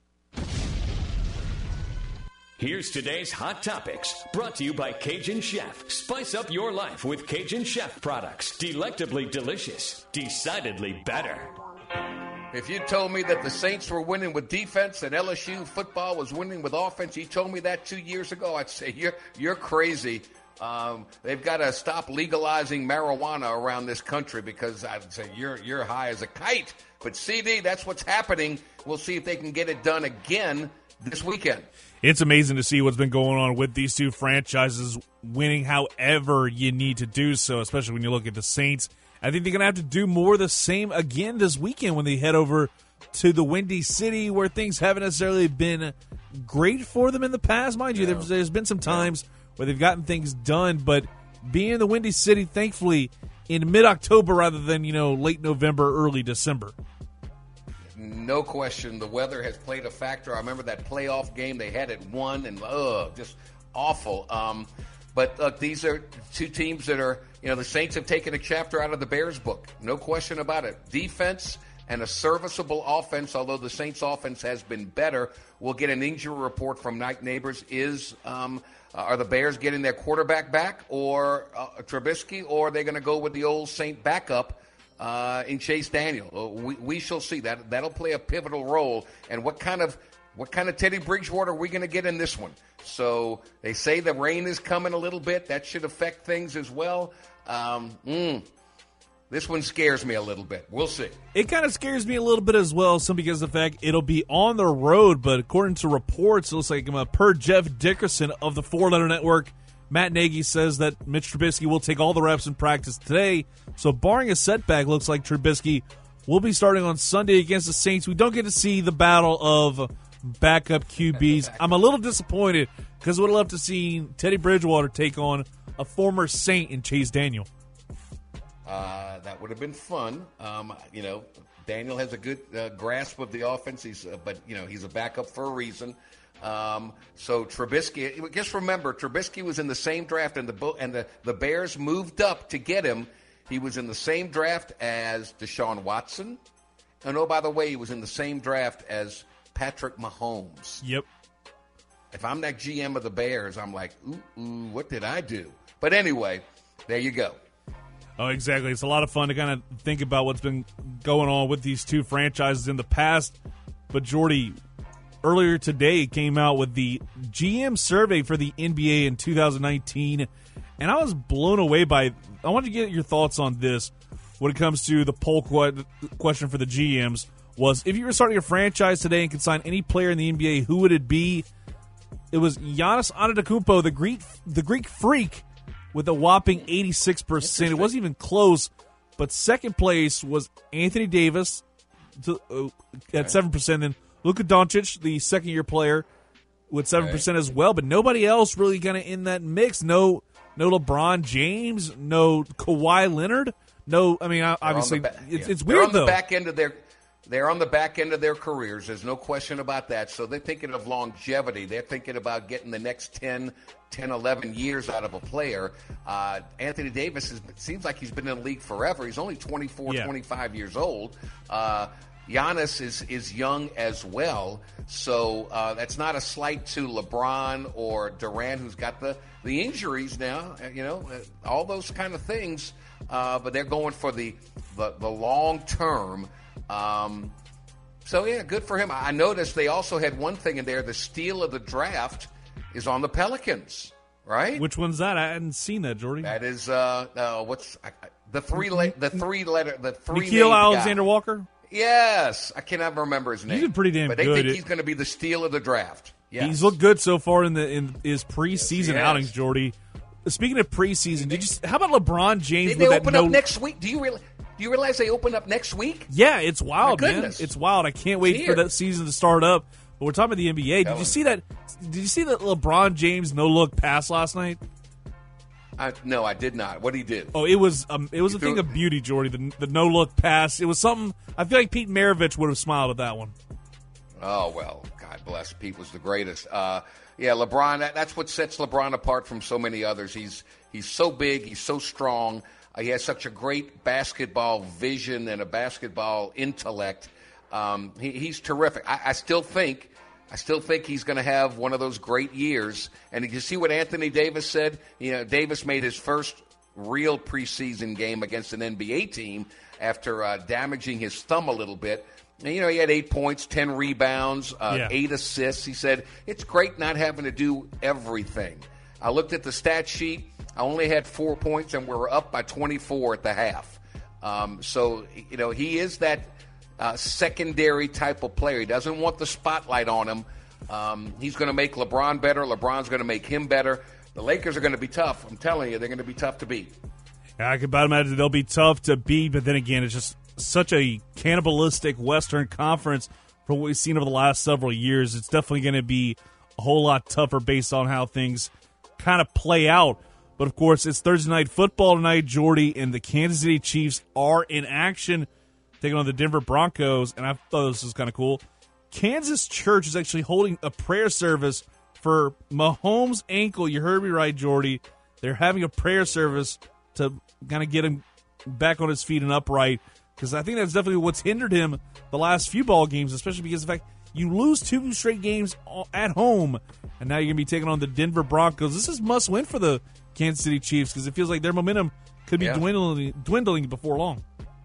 Here's today's Hot Topics, brought to you by Cajun Chef. Spice up your life with Cajun Chef products. Delectably delicious, decidedly better. If you told me that the Saints were winning with defense and LSU football was winning with offense, you told me that 2 years ago, I'd say you're crazy. They've got to stop legalizing marijuana around this country because I'd say you're high as a kite. But CD, that's what's happening. We'll see if they can get it done again this weekend. It's amazing to see what's been going on with these two franchises winning however you need to do so, especially when you look at the Saints. I think they're going to have to do more of the same again this weekend when they head over to the Windy City where things haven't necessarily been great for them in the past. Mind you, there's been some times where they've gotten things done, but being in the Windy City, thankfully, in mid-October rather than, late November, early December. No question, the weather has played a factor. I remember that playoff game they had it won, and just awful. But look, these are two teams that are, the Saints have taken a chapter out of the Bears book. No question about it. Defense and a serviceable offense, although the Saints' offense has been better. We'll get an injury report from Mike Neighbors. Are the Bears getting their quarterback back, or Trubisky, or are they going to go with the old Saint backup in Chase Daniel? We shall see. That'll play a pivotal role. And what kind of Teddy Bridgewater are we going to get in this one? So they say the rain is coming a little bit. That should affect things as well. This one scares me a little bit. We'll see. It kind of scares me a little bit as well, simply because of the fact it'll be on the road. But according to reports, it looks like per Jeff Dickerson of the Four Letter Network, Matt Nagy says that Mitch Trubisky will take all the reps in practice today. So barring a setback, looks like Trubisky will be starting on Sunday against the Saints. We don't get to see the battle of backup QBs. I'm a little disappointed because I would have loved to see Teddy Bridgewater take on a former Saint in Chase Daniel. That would have been fun. Daniel has a good grasp of the offense. He's a backup for a reason. So Trubisky, just remember, Trubisky was in the same draft, and the Bears moved up to get him. He was in the same draft as Deshaun Watson. And oh, by the way, he was in the same draft as Patrick Mahomes. Yep. If I'm that GM of the Bears, I'm like, ooh, what did I do? But anyway, there you go. Oh, exactly. It's a lot of fun to kind of think about what's been going on with these two franchises in the past. But, Jordy, earlier today came out with the GM survey for the NBA in 2019, and I was blown away by – I wanted to get your thoughts on this when it comes to the poll question for the GMs was, if you were starting a franchise today and could sign any player in the NBA, who would it be? It was Giannis Antetokounmpo, the Greek Freak, with a whopping 86%. It wasn't even close. But second place was Anthony Davis at 7%. Then Luka Doncic, the second-year player, with 7% as well. But nobody else really kind of in that mix. No LeBron James. No Kawhi Leonard. No, I mean, obviously, it's weird, though. They're on the back end of their careers. There's no question about that. So they're thinking of longevity. They're thinking about getting the next 10, 11 years out of a player. Anthony Davis seems like he's been in the league forever. He's only 24, 25 years old. Giannis is young as well. So that's not a slight to LeBron or Durant, who's got the injuries now, all those kind of things. But they're going for the long term. So, yeah, good for him. I noticed they also had one thing in there. The steal of the draft is on the Pelicans, right? Which one's that? I hadn't seen that, Jordy. That is what's the three Nickeil Alexander Walker? Yes. I cannot remember his name. He's been pretty damn good. But they think he's going to be the steal of the draft. Yes. He's looked good so far in his preseason outings, Jordy. Speaking of preseason, how about LeBron James? They open up next week. Do you realize they open up next week? Yeah, it's wild, man. It's wild. I can't wait for that season to start up. But we're talking about the NBA. Did you see that? Did you see that LeBron James no-look pass last night? No, I did not. What did he do? Oh, it was a thing of beauty, Jordy. The no-look pass. It was something. I feel like Pete Maravich would have smiled at that one. Oh well, God bless. Pete was the greatest. Yeah, LeBron. That's what sets LeBron apart from so many others. He's so big. He's so strong. He has such a great basketball vision and a basketball intellect. He's terrific. I still think he's going to have one of those great years. And you see what Anthony Davis said? Davis made his first real preseason game against an NBA team after damaging his thumb a little bit. And, he had 8 points, 10 rebounds, 8 assists. He said, it's great not having to do everything. I looked at the stat sheet. I only had 4 points, and we were up by 24 at the half. So, he is that secondary type of player. He doesn't want the spotlight on him. He's going to make LeBron better. LeBron's going to make him better. The Lakers are going to be tough. I'm telling you, they're going to be tough to beat. Yeah, I can about imagine they'll be tough to beat, but then again, it's just such a cannibalistic Western Conference from what we've seen over the last several years. It's definitely going to be a whole lot tougher based on how things kind of play out. But, of course, it's Thursday Night Football tonight, Jordy, and the Kansas City Chiefs are in action taking on the Denver Broncos, and I thought this was kind of cool. Kansas Church is actually holding a prayer service for Mahomes' ankle. You heard me right, Jordy. They're having a prayer service to kind of get him back on his feet and upright, because I think that's definitely what's hindered him the last few ball games, especially because of the fact you lose 2 straight games at home, and now you're going to be taking on the Denver Broncos. This is must-win for the Kansas City Chiefs because it feels like their momentum could be dwindling before long.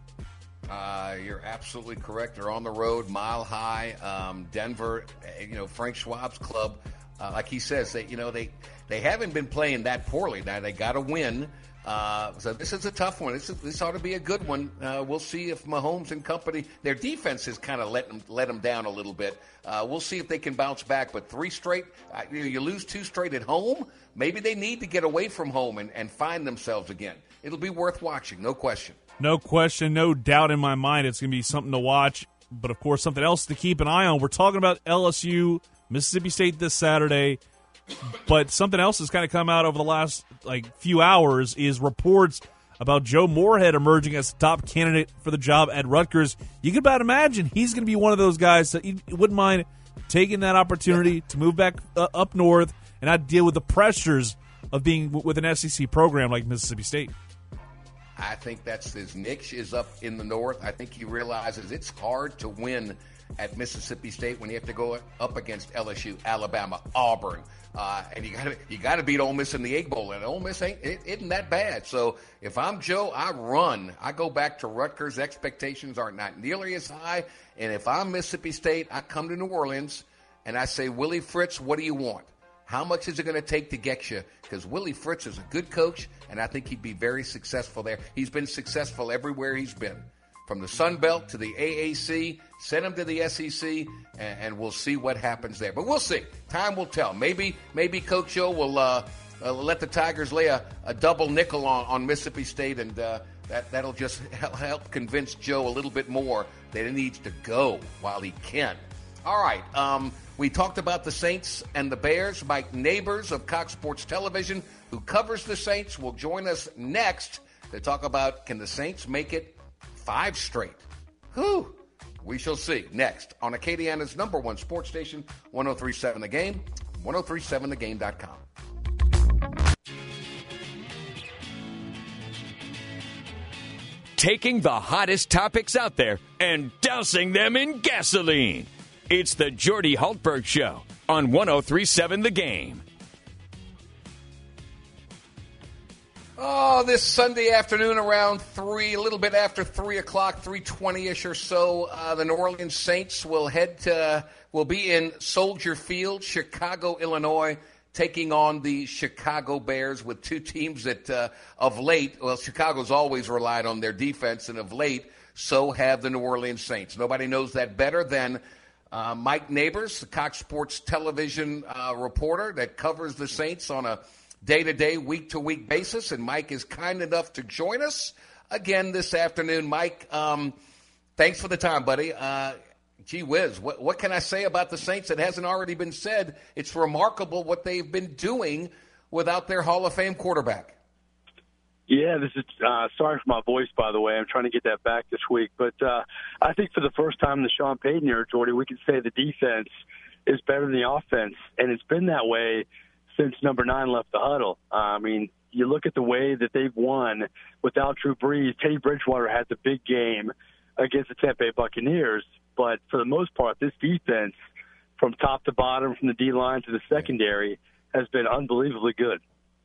You're absolutely correct. They're on the road, mile high. Denver, Frank Schwab's club, like he says, they haven't been playing that poorly. Now they got to win. So this is a tough one. This ought to be a good one. We'll see if Mahomes and company, their defense has kind of let them down a little bit. We'll see if they can bounce back. But 3 straight, you lose 2 straight at home. Maybe they need to get away from home and find themselves again. It'll be worth watching, no question. No question, no doubt in my mind. It's going to be something to watch. But, of course, something else to keep an eye on. We're talking about LSU, Mississippi State this Saturday. But something else has kind of come out over the last few hours is reports about Joe Moorhead emerging as the top candidate for the job at Rutgers. You can about imagine he's going to be one of those guys that he wouldn't mind taking that opportunity to move back up north and not deal with the pressures of being with an SEC program like Mississippi State. I think that's his niche is up in the north. I think he realizes it's hard to win at Mississippi State when you have to go up against LSU, Alabama, Auburn. And you got to beat Ole Miss in the Egg Bowl, and Ole Miss isn't that bad. So if I'm Joe, I run. I go back to Rutgers. Expectations are not nearly as high. And if I'm Mississippi State, I come to New Orleans, and I say, Willie Fritz, what do you want? How much is it going to take to get you? Because Willie Fritz is a good coach, and I think he'd be very successful there. He's been successful everywhere he's been, from the Sun Belt to the AAC. Send him to the SEC, and we'll see what happens there. But we'll see. Time will tell. Maybe Coach Joe will let the Tigers lay a double nickel on Mississippi State, and that'll just help convince Joe a little bit more that he needs to go while he can. All right. We talked about the Saints and the Bears. Mike Neighbors of Cox Sports Television, who covers the Saints, will join us next to talk about, can the Saints make it 5 straight? Whew. We shall see next on Acadiana's #1 sports station, 103.7 The Game, 103.7thegame.com. Taking the hottest topics out there and dousing them in gasoline. It's the Jordy Hultberg Show on 103.7 The Game. Oh, this Sunday afternoon around 3, a little bit after 3 o'clock, 3:20-ish or so, the New Orleans Saints will be in Soldier Field, Chicago, Illinois, taking on the Chicago Bears, with two teams that of late, well, Chicago's always relied on their defense, and of late, so have the New Orleans Saints. Nobody knows that better than Mike Neighbors, the Cox Sports Television reporter that covers the Saints on a day-to-day, week-to-week basis, and Mike is kind enough to join us again this afternoon. Mike, thanks for the time, buddy. Gee whiz, what can I say about the Saints that hasn't already been said? It's remarkable what they've been doing without their Hall of Fame quarterback. Yeah, this is sorry for my voice, by the way. I'm trying to get that back this week. But I think for the first time in the Sean Payton era, Jordy, we can say the defense is better than the offense, and it's been that way since number 9 left the huddle. I mean, you look at the way that they've won without Drew Brees. Teddy Bridgewater had the big game against the Tampa Bay Buccaneers, but for the most part, this defense, from top to bottom, from the D-line to the secondary, has been unbelievably good.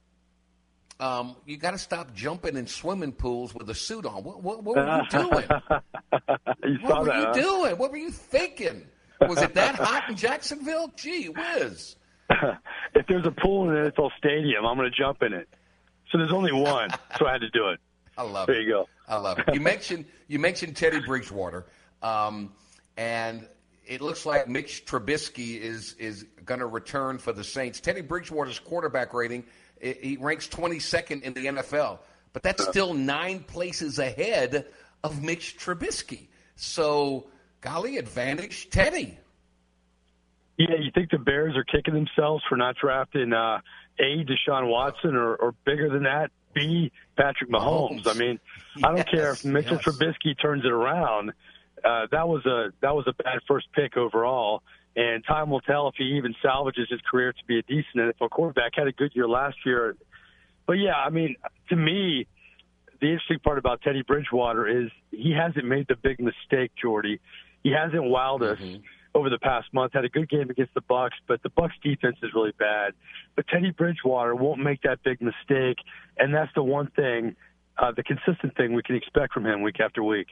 You got to stop jumping in swimming pools with a suit on. What were you doing? What were you doing? What were you thinking? Was it that hot in Jacksonville? Gee whiz. If there's a pool in an NFL stadium, I'm going to jump in it. So there's only one, so I had to do it. I love it. There you go. I love it. You mentioned Teddy Bridgewater, and it looks like Mitch Trubisky is going to return for the Saints. Teddy Bridgewater's quarterback rating, he ranks 22nd in the NFL, but that's still 9 places ahead of Mitch Trubisky. So, golly, advantage Teddy. Yeah, you think the Bears are kicking themselves for not drafting A, Deshaun Watson, or bigger than that, B, Patrick Mahomes. I mean, I don't care if Mitchell Trubisky turns it around. That was a bad first pick overall, and time will tell if he even salvages his career to be a decent NFL quarterback. Had a good year last year. But, yeah, I mean, to me, the interesting part about Teddy Bridgewater is he hasn't made the big mistake, Jordy. He hasn't wowed us over the past month. Had a good game against the Bucs, but the Bucs defense is really bad. But Teddy Bridgewater won't make that big mistake, and that's the one thing, the consistent thing we can expect from him week after week.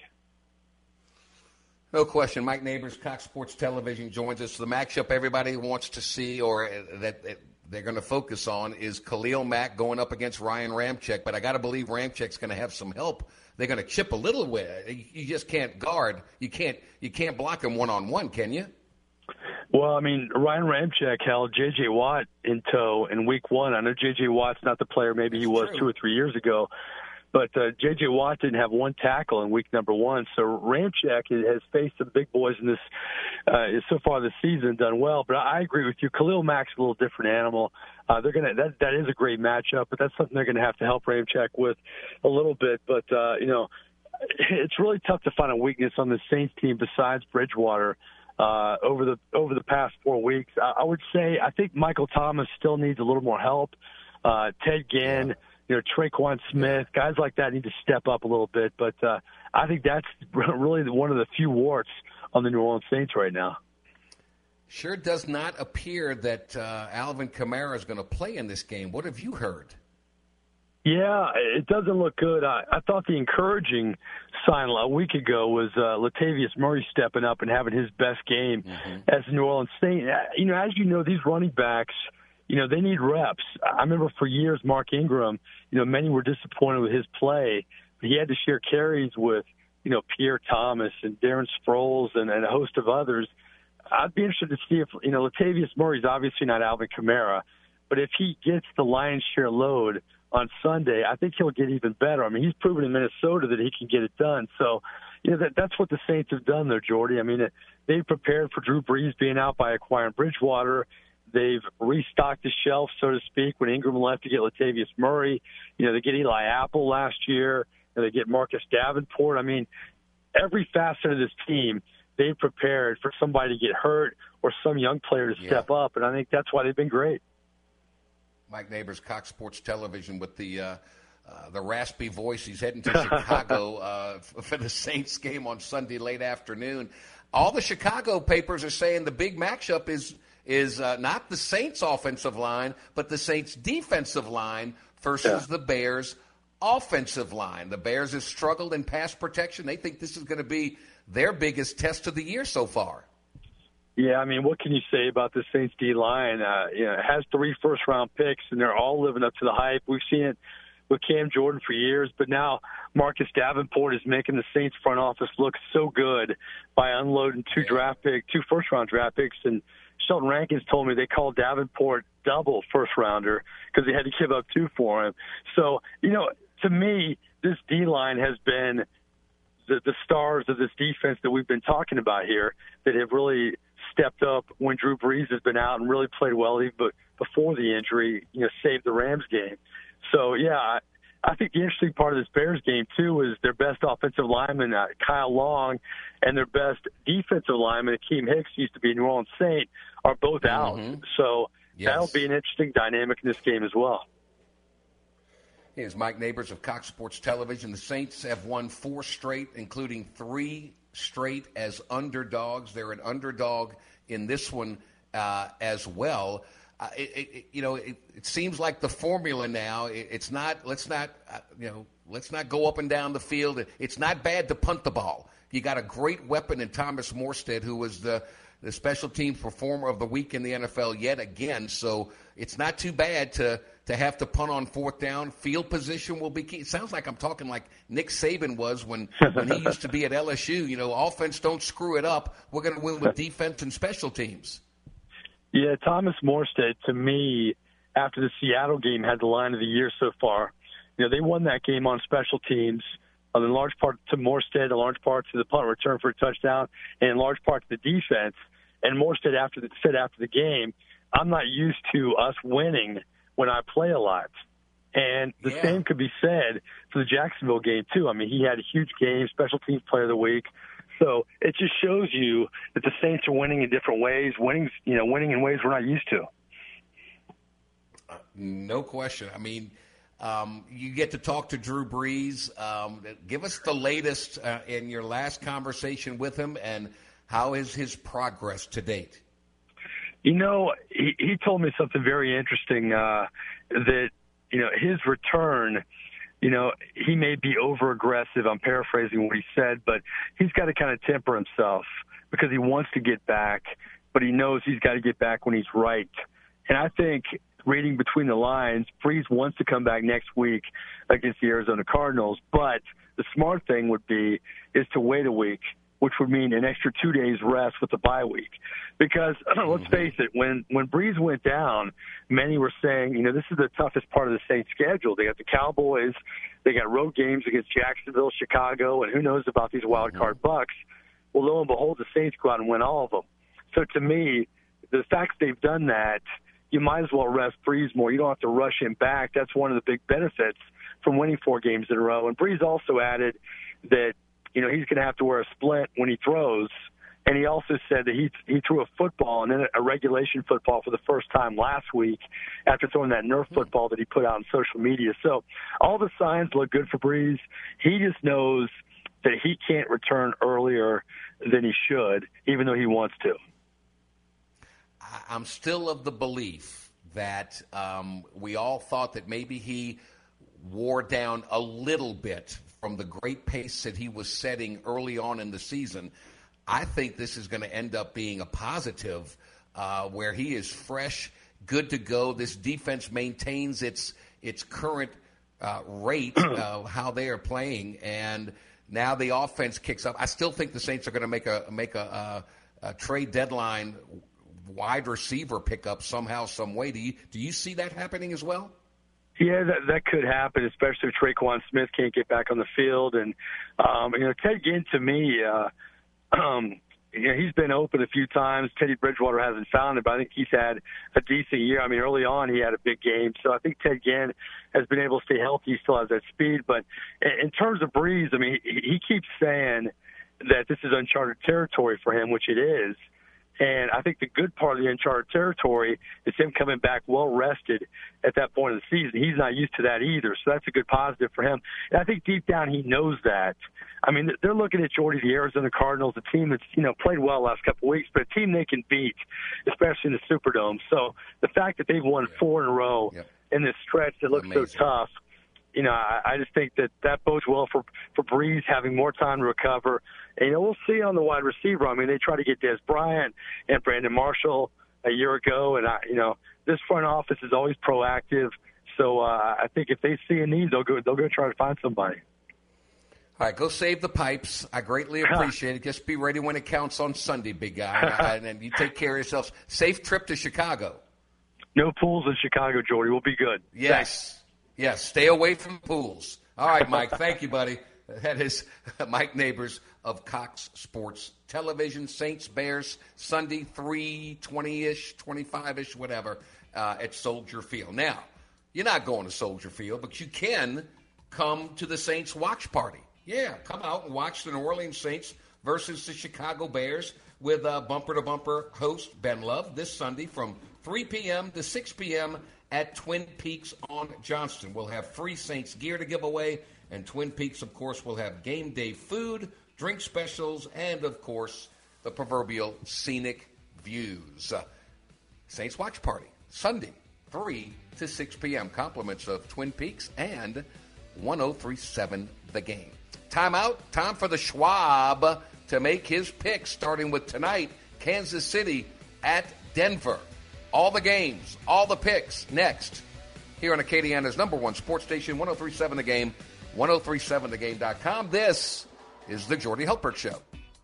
No question. Mike Neighbors, Cox Sports Television, joins us. The matchup everybody wants to see, or that they're going to focus on, is Khalil Mack going up against Ryan Ramczyk. But I got to believe Ramczyk's going to have some help. They're going to chip a little bit. You just can't guard. You can't block him one-on-one, can you? Well, I mean, Ryan Ramczyk held J.J. Watt in tow in week 1. I know J.J. Watt's not the player maybe he was 2 or 3 years ago. But J.J. Watt didn't have 1 tackle in week number 1. So Ramczyk has faced some big boys in this so far this season, done well. But I agree with you. Khalil Mack's a little different animal. They're gonna that is a great matchup, but that's something they're going to have to help Ramczyk with a little bit. But it's really tough to find a weakness on the Saints team besides Bridgewater over the past 4 weeks. I would say I think Michael Thomas still needs a little more help. Ted Ginn Traquan Smith, guys like that need to step up a little bit. But I think that's really one of the few warts on the New Orleans Saints right now. Sure does not appear that Alvin Kamara is going to play in this game. What have you heard? Yeah, it doesn't look good. I thought the encouraging sign a week ago was Latavius Murray stepping up and having his best game as a New Orleans Saint. As you know, these running backs, they need reps. I remember for years Mark Ingram, many were disappointed with his play. He had to share carries with, Pierre Thomas and Darren Sproles and a host of others. I'd be interested to see if, Latavius Murray's obviously not Alvin Kamara, but if he gets the lion's share load on Sunday, I think he'll get even better. I mean, he's proven in Minnesota that he can get it done. So, that's what the Saints have done there, Jordy. I mean, they've prepared for Drew Brees being out by acquiring Bridgewater. They've restocked the shelf, so to speak, when Ingram left to get Latavius Murray. They get Eli Apple last year. They get Marcus Davenport. I mean, every facet of this team, they've prepared for somebody to get hurt or some young player to step up, and I think that's why they've been great. Mike Neighbors, Cox Sports Television, with the raspy voice. He's heading to Chicago for the Saints game on Sunday late afternoon. All the Chicago papers are saying the big matchup is not the Saints' offensive line, but the Saints' defensive line versus the Bears' offensive line. The Bears have struggled in pass protection. They think this is going to be their biggest test of the year so far. Yeah, I mean, what can you say about the Saints D-line? It has 3 first-round picks, and they're all living up to the hype. We've seen it with Cam Jordan for years, but now Marcus Davenport is making the Saints front office look so good by unloading 2 first-round draft picks. And Sheldon Rankins told me they called Davenport double first-rounder because they had to give up 2 for him. So, to me, this D-line has been the stars of this defense that we've been talking about here that have really stepped up when Drew Brees has been out and really played well even before the injury, saved the Rams game. So, yeah, I think the interesting part of this Bears game, too, is their best offensive lineman, Kyle Long, and their best defensive lineman, Akeem Hicks, used to be a New Orleans Saint, are both out. So that'll be an interesting dynamic in this game as well. Here's Mike Neighbors of Cox Sports Television. The Saints have won 4 straight, including 3 straight as underdogs. They're an underdog in this one as well. It seems like the formula now. It's not. Let's not go up and down the field. It's not bad to punt the ball. You got a great weapon in Thomas Morstead, who was the special teams performer of the week in the NFL yet again. So it's not too bad to have to punt on 4th down. Field position will be key. It sounds like I'm talking like Nick Saban was when he used to be at LSU. Offense, don't screw it up. We're going to win with defense and special teams. Yeah, Thomas Morstead, to me, after the Seattle game, had the line of the year so far. They won that game on special teams, in large part to Morstead, in large part to the punt return for a touchdown, and in large part to the defense. And Morstead said after the game, I'm not used to us winning when I play a lot. And the same could be said for the Jacksonville game, too. I mean, he had a huge game, special teams player of the week. So it just shows you that the Saints are winning in different ways, winning in ways we're not used to. No question. I mean, you get to talk to Drew Brees. Give us the latest in your last conversation with him, and how is his progress to date? He told me something very interesting, that, his return, he may be over-aggressive. I'm paraphrasing what he said, but he's got to kind of temper himself because he wants to get back, but he knows he's got to get back when he's right. And I think, reading between the lines, Brees wants to come back next week against the Arizona Cardinals, but the smart thing is to wait a week, which would mean an extra 2 days rest with the bye week. Because let's face it, when Brees went down, many were saying, this is the toughest part of the Saints' schedule. They got the Cowboys, they got road games against Jacksonville, Chicago, and who knows about these wild card Bucks. Well, lo and behold, the Saints go out and win all of them. So to me, the fact that they've done that, you might as well rest Brees more. You don't have to rush him back. That's one of the big benefits from winning 4 games in a row. And Brees also added that he's going to have to wear a splint when he throws, And he also said that he threw a football and then a regulation football for the first time last week after throwing that Nerf football that he put out on social media. So all the signs look good for Brees. He just knows that he can't return earlier than he should, even though he wants to. I'm still of the belief that we all thought that maybe he wore down a little bit from the great pace that he was setting early on in the season. I think this is going to end up being a positive where he is fresh, good to go. This defense maintains its current rate of how they are playing, and now the offense kicks up. I still think the Saints are going to make a trade deadline wide receiver pickup somehow, some way. Do you see that happening as well? Yeah, that could happen, especially if Traquan Smith can't get back on the field. And Ted Ginn, to me, he's been open a few times. Teddy Bridgewater hasn't found it, but I think he's had a decent year. I mean, early on he had a big game, so I think Ted Ginn has been able to stay healthy. He still has that speed. But in terms of Brees, I mean, he keeps saying that this is uncharted territory for him, which it is. And I think the good part of the uncharted territory is him coming back well-rested at that point of the season. He's not used to that either, so that's a good positive for him. And I think deep down he knows that. I mean, they're looking at Jordy, the Arizona Cardinals, a team that's, played well the last couple of weeks, but a team they can beat, especially in the Superdome. So the fact that they've won 4 in a row in this stretch that looks so tough, I just think that bodes well for Brees having more time to recover. And, we'll see on the wide receiver. I mean, they tried to get Dez Bryant and Brandon Marshall a year ago, and this front office is always proactive. So I think if they see a need, they'll go try to find somebody. All right, go save the pipes. I greatly appreciate it. Just be ready when it counts on Sunday, big guy. And you take care of yourselves. Safe trip to Chicago. No pools in Chicago, Jordy. We'll be good. Yes. Thanks. Yes, stay away from pools. All right, Mike. Thank you, buddy. That is Mike Neighbors of Cox Sports Television. Saints, Bears, Sunday, 3:20-ish, 25-ish, whatever, at Soldier Field. Now, you're not going to Soldier Field, but you can come to the Saints watch party. Yeah, come out and watch the New Orleans Saints versus the Chicago Bears with bumper-to-bumper host Ben Love this Sunday from 3 p.m. to 6 p.m. at Twin Peaks on Johnston. We'll have free Saints gear to give away, and Twin Peaks, of course, will have game day food, drink specials, and, of course, the proverbial scenic views. Saints Watch Party, Sunday, 3 to 6 p.m. Compliments of Twin Peaks and 103.7 The Game. Time out. Time for the Schwab to make his picks, starting with tonight, Kansas City at Denver. All the games, all the picks, next. Here on Acadiana's #1 sports station, 103.7 The Game, 103.7thegame.com. This is the Jordy Hultberg Show.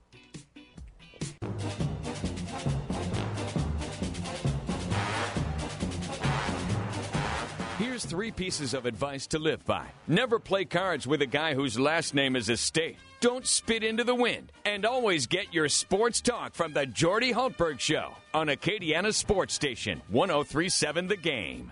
Here's 3 pieces of advice to live by. Never play cards with a guy whose last name is Estate. Don't spit into the wind. And always get your sports talk from the Jordy Hultberg Show on Acadiana Sports Station, 103.7 The Game.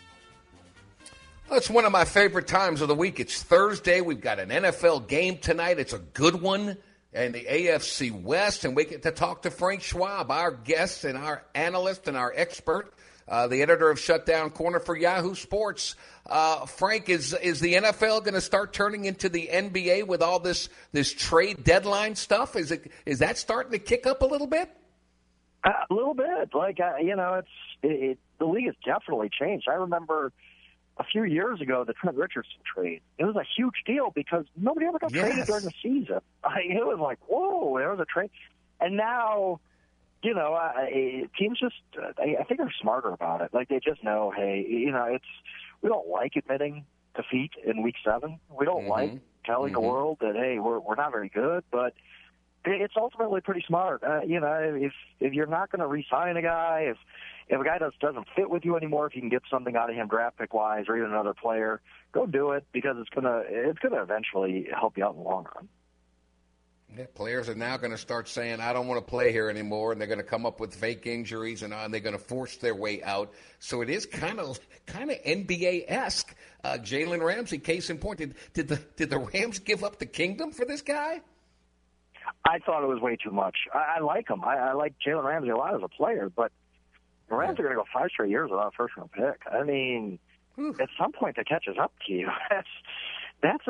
It's one of my favorite times of the week. It's Thursday. We've got an NFL game tonight. It's a good one in the AFC West. And we get to talk to Frank Schwab, our guest and our analyst and our expert, the editor of Shutdown Corner for Yahoo Sports. Frank, is the NFL going to start turning into the NBA with all this trade deadline stuff? Is that starting to kick up a little bit? A little bit. The league has definitely changed. I remember a few years ago the Trent Richardson trade. It was a huge deal because nobody ever got traded during the season. It was like, whoa, there was a trade. And now, teams just, I think they're smarter about it. Like, they just know, hey, we don't like admitting defeat in week 7. We don't like telling the world that, hey, we're not very good, but it's ultimately pretty smart. If you're not going to re-sign a guy, if a guy doesn't fit with you anymore, if you can get something out of him draft pick wise or even another player, go do it because it's gonna eventually help you out in the long run. Yeah, players are now going to start saying, I don't want to play here anymore, and they're going to come up with fake injuries, and they're going to force their way out. So it is kind of NBA-esque. Jalen Ramsey, case in point, did the Rams give up the kingdom for this guy? I thought it was way too much. I like him. I like Jalen Ramsey a lot as a player, but the Rams are going to go 5 straight years without a first-round pick. I mean, at some point that catches up to you. That's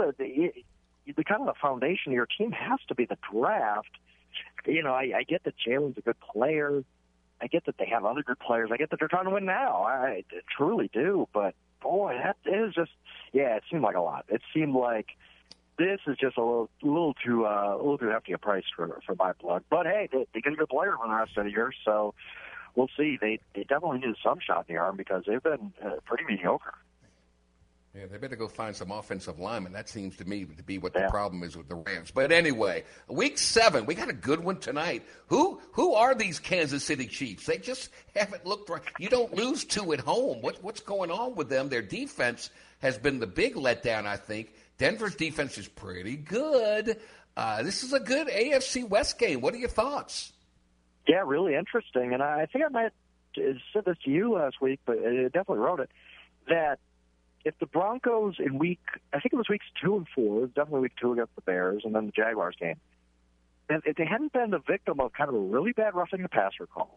the kind of the foundation of your team has to be the draft. You know, I get that Jalen's a good player. I get that they have other good players. I get that they're trying to win now. I truly do. But, boy, that is just – yeah, it seemed like a lot. It seemed like this is just a little too hefty a price for my blood. But, hey, they get a good player for the rest of the year, so – we'll see. They definitely need some shot in the arm because they've been pretty mediocre. Yeah, they better go find some offensive linemen. That seems to me to be what the problem is with the Rams. But anyway, Week 7, we got a good one tonight. Who are these Kansas City Chiefs? They just haven't looked right. You don't lose 2 at home. What's going on with them? Their defense has been the big letdown, I think. Denver's defense is pretty good. This is a good AFC West game. What are your thoughts? Yeah, really interesting. And I think I might have said this to you last week, but I definitely wrote it, that if the Broncos in I think it was weeks 2 and 4, it was definitely week 2 against the Bears and then the Jaguars game, and if they hadn't been the victim of kind of a really bad roughing the passer call,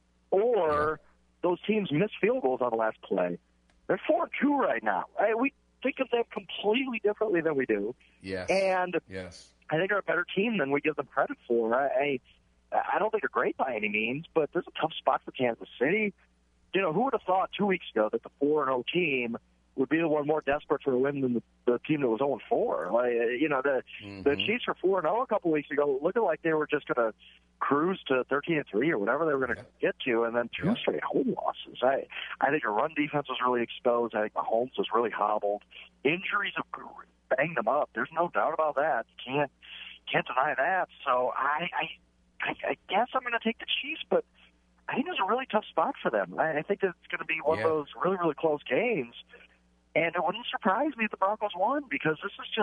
or those teams missed field goals on the last play, they're 4-2 right now. We think of them completely differently than we do. Yes. And yes. I think they're a better team than we give them credit for. I don't think they're great by any means, but there's a tough spot for Kansas City. You know, who would have thought 2 weeks ago that the 4-0 team would be the one more desperate for a win than the team that was 0-4? Like, you know, the Chiefs were 4-0 a couple weeks ago, looking like they were just going to cruise to 13-3 or whatever they were going to get to, and then 2 straight home losses. I think your run defense was really exposed. I think Mahomes was really hobbled. Injuries have banged them up. There's no doubt about that. You can't deny that. So I guess I'm going to take the Chiefs, but I think it's a really tough spot for them. I think that it's going to be one of those really, really close games. And it wouldn't surprise me if the Broncos won, because this is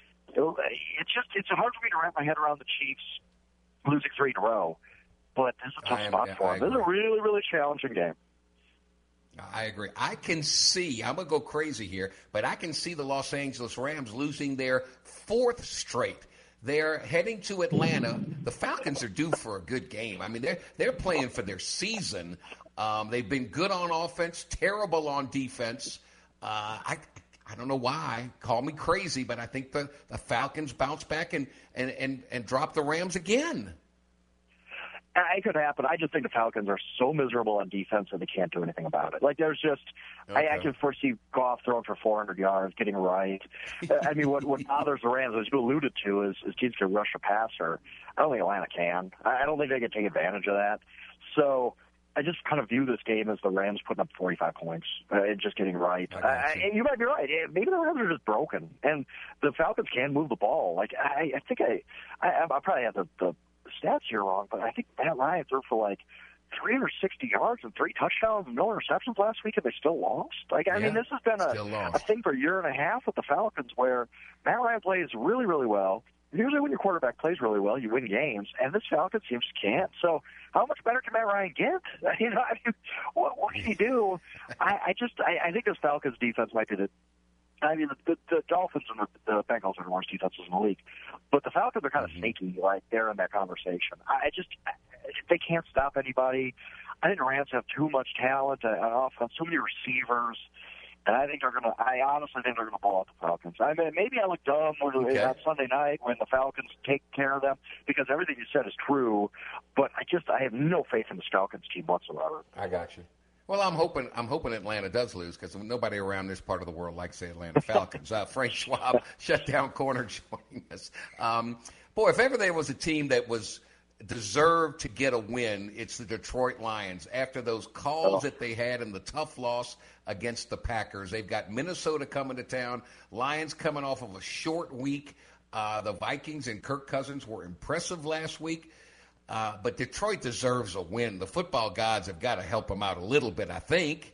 it's hard for me to wrap my head around the Chiefs losing 3 in a row. But this is a tough spot for them. This is a really, really challenging game. I agree. I can see, I'm going to go crazy here, but I can see the Los Angeles Rams losing their 4th straight. They're heading to Atlanta. The Falcons are due for a good game. I mean, they're playing for their season. They've been good on offense, terrible on defense. I don't know why. Call me crazy, but I think the Falcons bounce back and drop the Rams again. It could happen. I just think the Falcons are so miserable on defense that they can't do anything about it. Like, there's just I can foresee Goff throwing for 400 yards, getting right. I mean, what bothers the Rams, as you alluded to, is teams can rush a passer. I don't think Atlanta can. I don't think they can take advantage of that. So I just kind of view this game as the Rams putting up 45 points and just getting right. And you might be right. Maybe the Rams are just broken, and the Falcons can move the ball. Like, I think I probably have the stats here wrong, but I think Matt Ryan threw for like 360 yards and 3 touchdowns and no interceptions last week, and they still lost. Like, I mean, this has been a thing for a year and a half with the Falcons, where Matt Ryan plays really, really well. Usually when your quarterback plays really well, you win games, and this Falcons team just can't. So how much better can Matt Ryan get? You know, I mean, what can he do? I think this Falcons defense might be the Dolphins and the Bengals are the worst defenses in the league, but the Falcons are kind of sneaky, like they're in that conversation. They can't stop anybody. I think the Rams have too much talent on offense, too many receivers, and I honestly think they're going to blow out the Falcons. I mean, maybe I look dumb on Sunday night when the Falcons take care of them, because everything you said is true, but I have no faith in this Falcons team whatsoever. I got you. Well, I'm hoping Atlanta does lose, because nobody around this part of the world likes the Atlanta Falcons. Frank Schwab, shutdown corner, joining us. Boy, if ever there was a team that was deserved to get a win, it's the Detroit Lions. After those calls that they had in the tough loss against the Packers, they've got Minnesota coming to town. Lions coming off of a short week. The Vikings and Kirk Cousins were impressive last week. But Detroit deserves a win. The football gods have got to help them out a little bit, I think.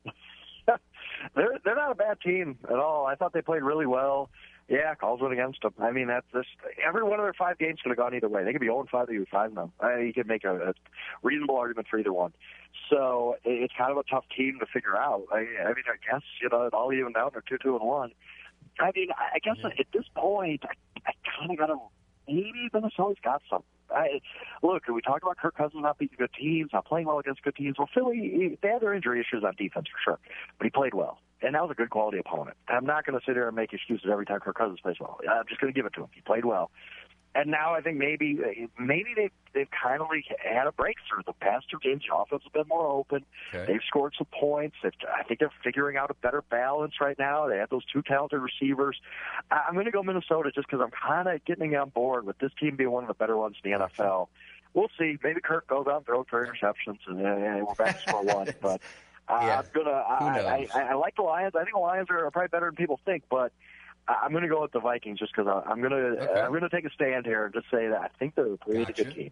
They're not a bad team at all. I thought they played really well. Yeah, calls went against them. I mean, every one of their 5 games could have gone either way. They could be 0-5, they could be 5-0. You could make a reasonable argument for either one. So it's kind of a tough team to figure out. I guess, it all evened out. They're 2-2-1. I mean, I guess at this point, I kind of got to maybe Minnesota's got something. Look, we talked about Kirk Cousins not beating good teams, not playing well against good teams. Well, Philly, they had their injury issues on defense for sure, but he played well. And that was a good quality opponent. I'm not going to sit here and make excuses every time Kirk Cousins plays well. I'm just going to give it to him. He played well. And now I think maybe they've kind of like had a breakthrough. The past 2 games, the offense has been more open. Okay. They've scored some points. I think they're figuring out a better balance right now. They have those 2 talented receivers. I'm going to go Minnesota just because I'm kind of getting on board with this team being one of the better ones in the NFL. We'll see. Maybe Kirk goes out and throws 3 interceptions, and we're back to score 1. But I like the Lions. I think the Lions are probably better than people think, but I'm going to go with the Vikings just because I'm going to take a stand here and just say that I think they're a pretty good team.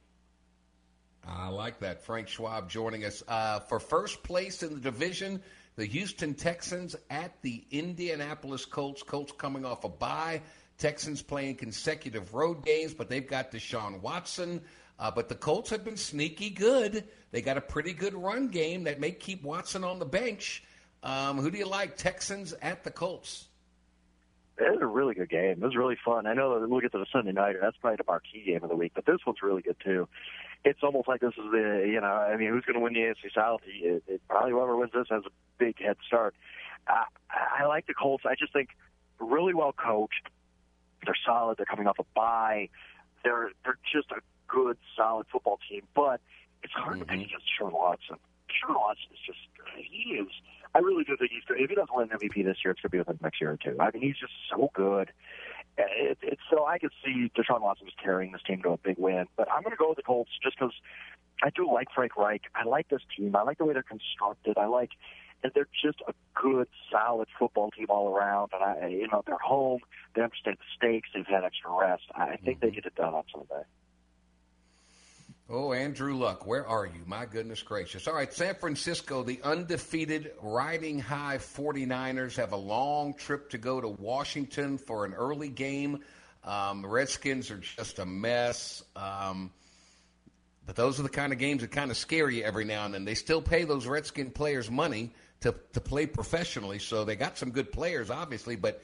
I like that. Frank Schwab joining us for first place in the division. The Houston Texans at the Indianapolis Colts. Colts coming off a bye. Texans playing consecutive road games, but they've got Deshaun Watson. But the Colts have been sneaky good. They got a pretty good run game that may keep Watson on the bench. Who do you like, Texans at the Colts? It was a really good game. It was really fun. I know that we'll get to the Sunday nighter. That's probably the marquee game of the week, but this one's really good too. It's almost like this is who's going to win the AFC South? Probably whoever wins this has a big head start. I like the Colts. I just think really well coached. They're solid. They're coming off a bye. They're just a good, solid football team, but it's hard to pick against Deshaun Watson. Deshaun Watson is just, he is, I really do think if he doesn't win MVP this year, it's going to be within the next year or 2. I mean, he's just so good. So I could see Deshaun Watson just carrying this team to a big win, but I'm going to go with the Colts just because I do like Frank Reich. I like this team. I like the way they're constructed. And they're just a good, solid football team all around. And they're home. They understand the stakes. They've had extra rest. I think they get it done on Sunday. Oh, Andrew Luck, where are you? My goodness gracious. All right, San Francisco, the undefeated riding high 49ers have a long trip to go to Washington for an early game. The Redskins are just a mess. But those are the kind of games that kind of scare you every now and then. They still pay those Redskin players money to play professionally, so they got some good players, obviously. But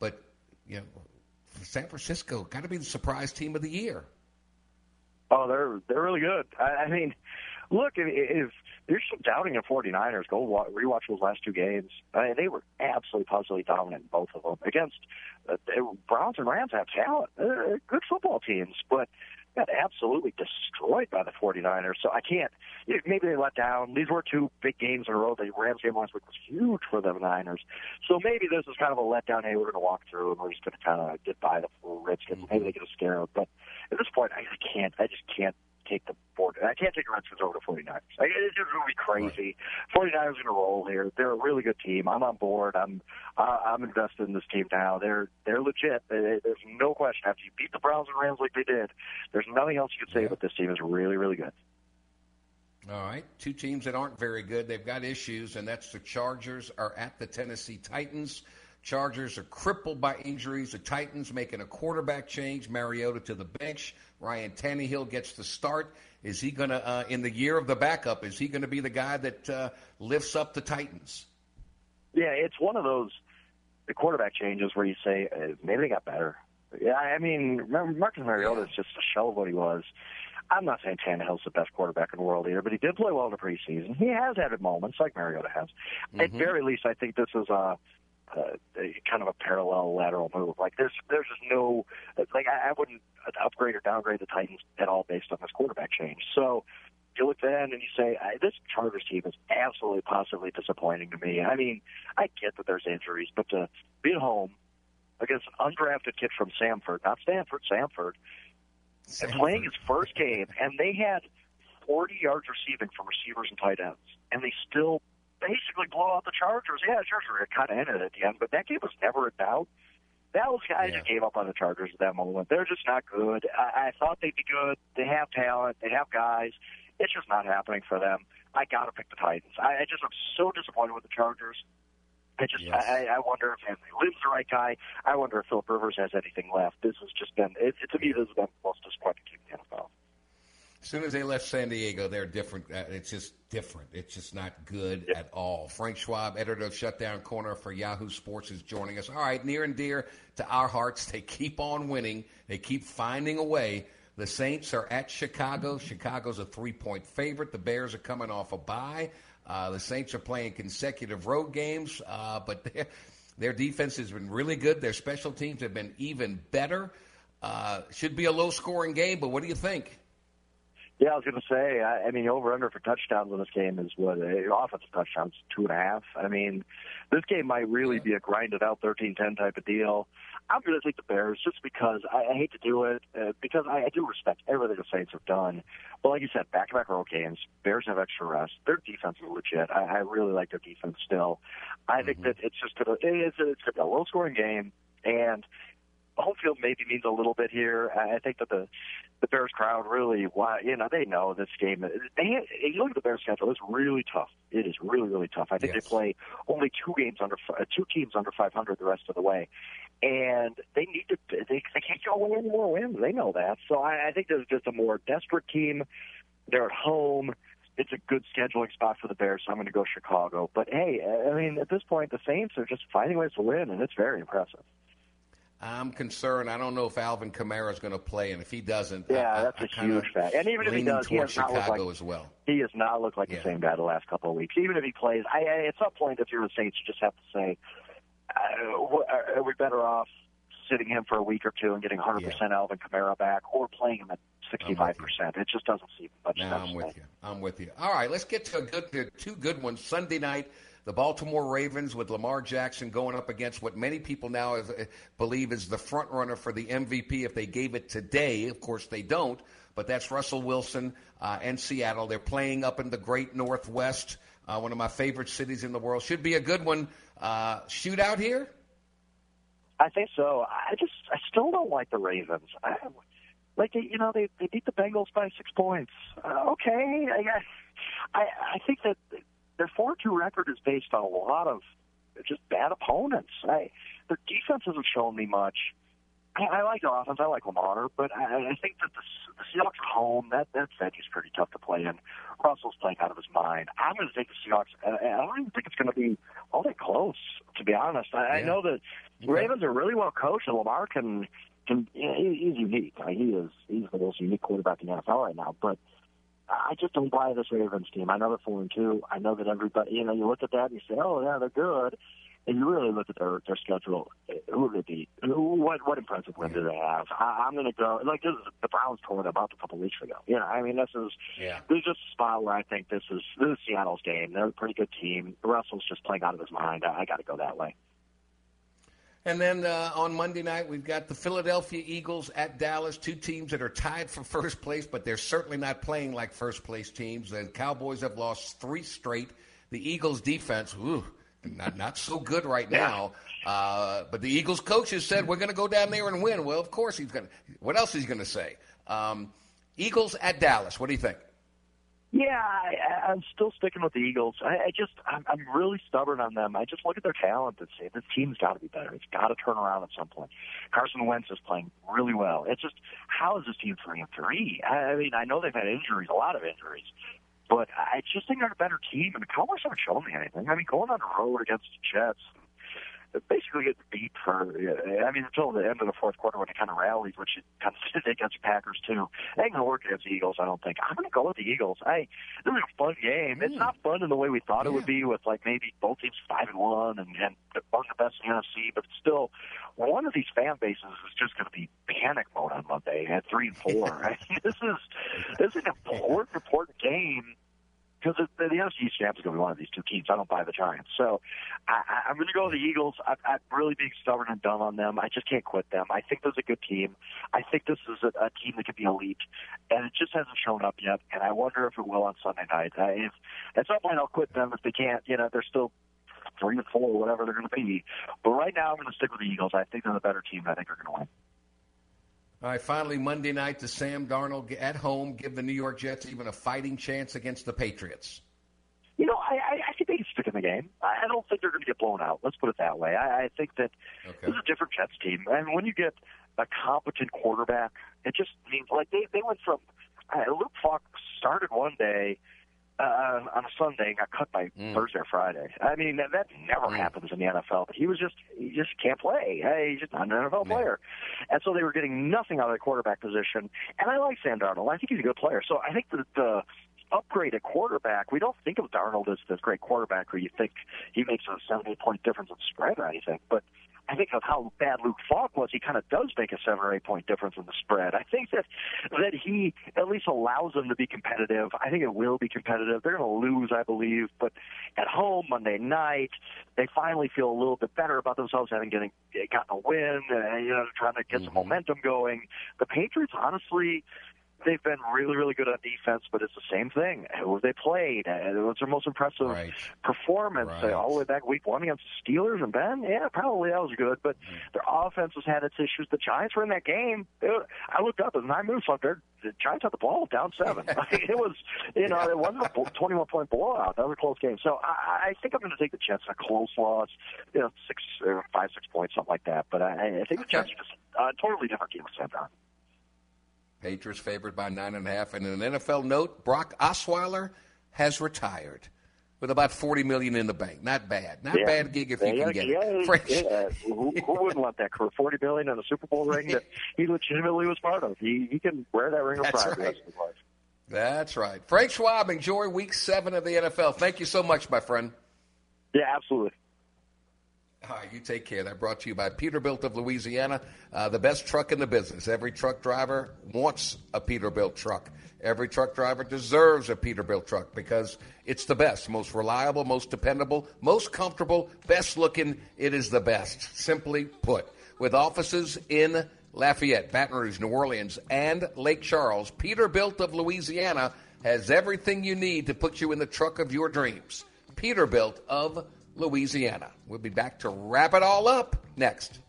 San Francisco got to be the surprise team of the year. Oh, they're really good. I mean, look, if there's some doubting in 49ers, go rewatch those last 2 games. I mean, they were absolutely positively dominant in both of them. Against Browns and Rams have talent. They're good football teams, but got absolutely destroyed by the 49ers. So I can't – maybe they let down. These were 2 big games in a row. The Rams game last week was huge for the Niners. So maybe this is kind of a letdown. Hey, we're going to walk through and we're just going to kind of get by the Redskins. Maybe they get a scare. But at this point, I just can't take the board. I can't take the Redskins over the 49ers. It's just going to be crazy. Right. 49ers are going to roll here. They're a really good team. I'm on board. I'm invested in this team now. They're legit. There's no question. After you beat the Browns and Rams like they did, there's nothing else you can say, but this team is really, really good. All right, 2 teams that aren't very good. They've got issues, and that's the Chargers are at the Tennessee Titans. Chargers are crippled by injuries. The Titans making a quarterback change, Mariota to the bench. Ryan Tannehill gets the start. Is he going to, in the year of the backup, is he going to be the guy that lifts up the Titans? Yeah, it's one of those the quarterback changes where you say, maybe they got better. Yeah, I mean, Marcus Mariota is just a shell of what he was. I'm not saying Tannehill's the best quarterback in the world either, but he did play well in the preseason. He has had moments like Mariota has. At very least, I think this is kind of a parallel lateral move. Like there's just no I wouldn't upgrade or downgrade the Titans at all based on this quarterback change. So you look then and you say this Chargers team is absolutely positively disappointing to me. I mean, I get that there's injuries, but to be at home against an undrafted kid from Samford, not Stanford, Samford, and playing his first game, and they had 40 yards receiving from receivers and tight ends, and they still basically blow out the Chargers. Yeah, Chargers kind of ended at the end, but that game was never a doubt. I just gave up on the Chargers at that moment. They're just not good. I thought they'd be good. They have talent. They have guys. It's just not happening for them. I got to pick the Titans. I'm so disappointed with the Chargers. I wonder if Anthony Lynn's the right guy. I wonder if Philip Rivers has anything left. This has just been, to me, this has been the most disappointing team in the NFL. As soon as they left San Diego, they're different. It's just different. It's just not good at all. Frank Schwab, editor of Shutdown Corner for Yahoo Sports, is joining us. All right, near and dear to our hearts, they keep on winning. They keep finding a way. The Saints are at Chicago. Chicago's a 3-point favorite. The Bears are coming off a bye. The Saints are playing consecutive road games, but their defense has been really good. Their special teams have been even better. Should be a low-scoring game, but what do you think? Yeah, I was going to say, I mean, over-under for touchdowns in this game is what? Offensive touchdowns, 2.5. I mean, this game might really be a grinded-out 13-10 type of deal. I'm going to take the Bears just because I hate to do it, because I do respect everything the Saints have done. But like you said, back-to-back road games, Bears have extra rest. Their defense is legit. I really like their defense still. I think that it's just going to be a low-scoring game, and home field maybe means a little bit here. I think that the Bears crowd really, they know this game. You look at the Bears schedule; it's really tough. It is really, really tough. I think they play only two teams under 500 the rest of the way, and they need to. They can't go win any more wins. They know that. So I think there's just a more desperate team. They're at home. It's a good scheduling spot for the Bears, so I'm going to go Chicago. But hey, I mean, at this point, the Saints are just finding ways to win, and it's very impressive. I'm concerned. I don't know if Alvin Kamara is going to play, and if he doesn't, that's a huge fact. And even if he does, he has not looked like as well. He has not looked like the same guy the last couple of weeks. Even if he plays, at some point, if you're the Saints, you just have to say, are we better off sitting him for a week or two and getting 100% Alvin Kamara back, or playing him at 65%? It just doesn't seem much sense. I'm with you. All right, let's get to two good ones. Sunday night, the Baltimore Ravens with Lamar Jackson going up against what many people now believe is the front runner for the MVP if they gave it today. Of course, they don't, but that's Russell Wilson and Seattle. They're playing up in the great Northwest, one of my favorite cities in the world. Should be a good one. Shootout here? I think so. I still don't like the Ravens. They beat the Bengals by 6 points. Okay, I think that their 4-2 record is based on a lot of just bad opponents. Their defense hasn't shown me much. I like the offense. I like Lamar, but I think that the Seahawks are home. That venue's pretty tough to play in. Russell's playing out of his mind. I'm going to take the Seahawks. I don't even think it's going to be all that close, to be honest. I know that the Ravens are really well coached, and Lamar can he's unique. He's the most unique quarterback in the NFL right now, but I just don't buy this Ravens team. I know they're 4-2. I know that everybody, you look at that and you say, oh, yeah, they're good. And you really look at their schedule. Who did they beat? What impressive win do they have? I'm going to go, this is the Browns tore them up a couple weeks ago. This is just a spot where I think this is Seattle's game. They're a pretty good team. Russell's just playing out of his mind. I got to go that way. And then on Monday night, we've got the Philadelphia Eagles at Dallas, two teams that are tied for first place, but they're certainly not playing like first-place teams. The Cowboys have lost 3 straight. The Eagles' defense, not so good right now. But the Eagles coaches said, we're going to go down there and win. Well, of course he's going to. What else is he going to say? Eagles at Dallas. What do you think? Yeah, I'm still sticking with the Eagles. I'm really stubborn on them. I just look at their talent and say, this team's got to be better. It's got to turn around at some point. Carson Wentz is playing really well. It's just, how is this team 3-3? I mean, I know they've had injuries, a lot of injuries, but I just think they're a better team, and the Cowboys haven't shown me anything. I mean, going on the road against the Jets, basically get beat until the end of the fourth quarter when it kind of rallied, which it kind of did against the Packers too. It ain't going to work against the Eagles, I don't think. I'm going to go with the Eagles. This is a fun game. It's not fun in the way we thought it would be with maybe both teams 5-1 and one of the best in the NFC, but still, one of these fan bases is just going to be panic mode on Monday at 3-4. This is an important game. Because the NFC East champ is going to be one of these two teams. I don't buy the Giants. So I'm going to go with the Eagles. I'm really being stubborn and dumb on them. I just can't quit them. I think there's a good team. I think this is a team that could be elite. And it just hasn't shown up yet. And I wonder if it will on Sunday night. If at some point I'll quit them if they can't. They're still 3-4 or whatever they're going to be. But right now I'm going to stick with the Eagles. I think they're the better team. I think they're going to win. All right, finally, Monday night to Sam Darnold at home, give the New York Jets even a fighting chance against the Patriots. I think they can stick in the game. I don't think they're going to get blown out. Let's put it that way. I think that this is a different Jets team. And when you get a competent quarterback, it just means they went from Luke Falk started one day on a Sunday and got cut by Thursday or Friday. I mean, that never happens in the NFL. But he just can't play. He's just not an NFL player. And so they were getting nothing out of the quarterback position. And I like Sam Darnold. I think he's a good player. So I think that the upgrade at quarterback, we don't think of Darnold as this great quarterback where you think he makes a 7-8 point difference in spread or anything. But I think of how bad Luke Falk was, he kind of does make a 7 or 8 point difference in the spread. I think that he at least allows them to be competitive. I think it will be competitive. They're going to lose, I believe, but at home Monday night, they finally feel a little bit better about themselves, having gotten a win, trying to get some momentum going. The Patriots, honestly, they've been really, really good on defense, but it's the same thing. Who they played? It was their most impressive performance all the way back week 1 against the Steelers and Ben. Yeah, probably that was good, but their offense has had its issues. The Giants were in that game. I looked up, it was 9 minutes left there. The Giants had the ball down 7. It was, it wasn't a 21-point blowout. That was a close game. So I think I'm going to take the chance on a close loss, 5-6 points, something like that. But I think the Giants are just a totally different game with Sam Darnold. Patriots favored by 9.5. And in an NFL note, Brock Osweiler has retired with about $40 million in the bank. Not bad. Not bad gig if you can get it. Who wouldn't want that career? $40 million and a Super Bowl ring that he legitimately was part of. He can wear that ring of pride the rest of his life. That's right. Frank Schwab, enjoy Week 7 of the NFL. Thank you so much, my friend. Yeah, absolutely. All right, you take care. That brought to you by Peterbilt of Louisiana, the best truck in the business. Every truck driver wants a Peterbilt truck. Every truck driver deserves a Peterbilt truck because it's the best, most reliable, most dependable, most comfortable, best looking. It is the best, simply put. With offices in Lafayette, Baton Rouge, New Orleans, and Lake Charles, Peterbilt of Louisiana has everything you need to put you in the truck of your dreams. Peterbilt of Louisiana. We'll be back to wrap it all up next.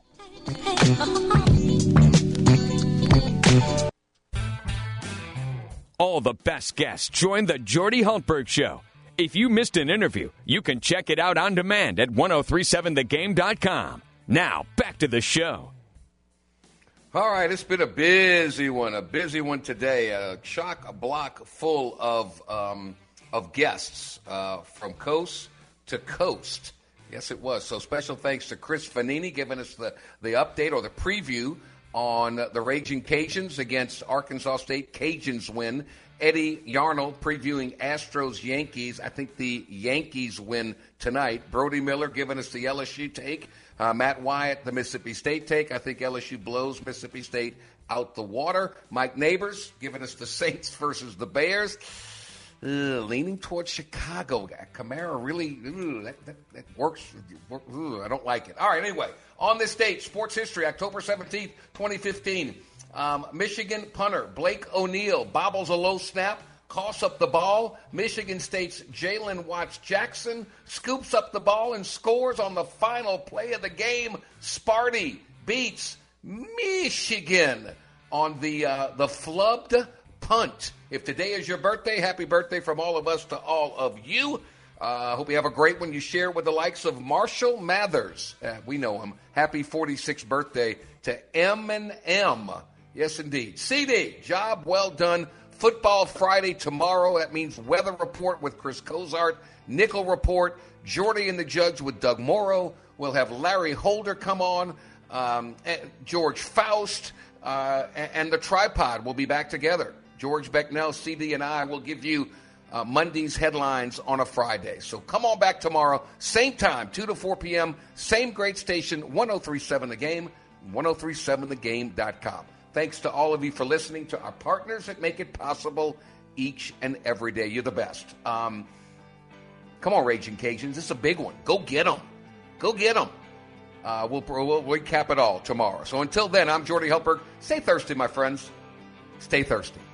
All the best guests join the Jordy Hultberg Show. If you missed an interview, you can check it out on demand at 1037thegame.com. Now, back to the show. All right, it's been a busy one today. A chock-a-block full of guests from coast to coast. Yes, it was. So special thanks to Chris Fanini giving us the update or the preview on the Raging Cajuns against Arkansas State. Cajuns win. Eddie Yarnell previewing Astros-Yankees. I think the Yankees win tonight. Brody Miller giving us the LSU take. Matt Wyatt, the Mississippi State take. I think LSU blows Mississippi State out the water. Mike Neighbors giving us the Saints versus the Bears. Leaning towards Chicago. Kamara really, that works. I don't like it. All right, anyway, on this date, sports history, October 17th, 2015. Michigan punter Blake O'Neill bobbles a low snap, coughs up the ball. Michigan State's Jalen Watts Jackson scoops up the ball and scores on the final play of the game. Sparty beats Michigan on the flubbed punt. If today is your birthday, happy birthday from all of us to all of you. Hope you have a great one. You share with the likes of Marshall Mathers. We know him. Happy 46th birthday to M&M. Yes, indeed. CD, job well done. Football Friday tomorrow. That means Weather Report with Chris Cozart. Nickel Report. Jordy and the Judge with Doug Morrow. We'll have Larry Holder come on. George Faust. And the Tripod will be back together. George Becknell, CD, and I will give you Monday's headlines on a Friday. So come on back tomorrow, same time, 2 to 4 p.m., same great station, 103.7 The Game, 103.7thegame.com. Thanks to all of you for listening, to our partners that make it possible each and every day. You're the best. Come on, Raging Cajuns. This is a big one. Go get them. Go get them. We'll recap it all tomorrow. So until then, I'm Jordy Hultberg. Stay thirsty, my friends. Stay thirsty.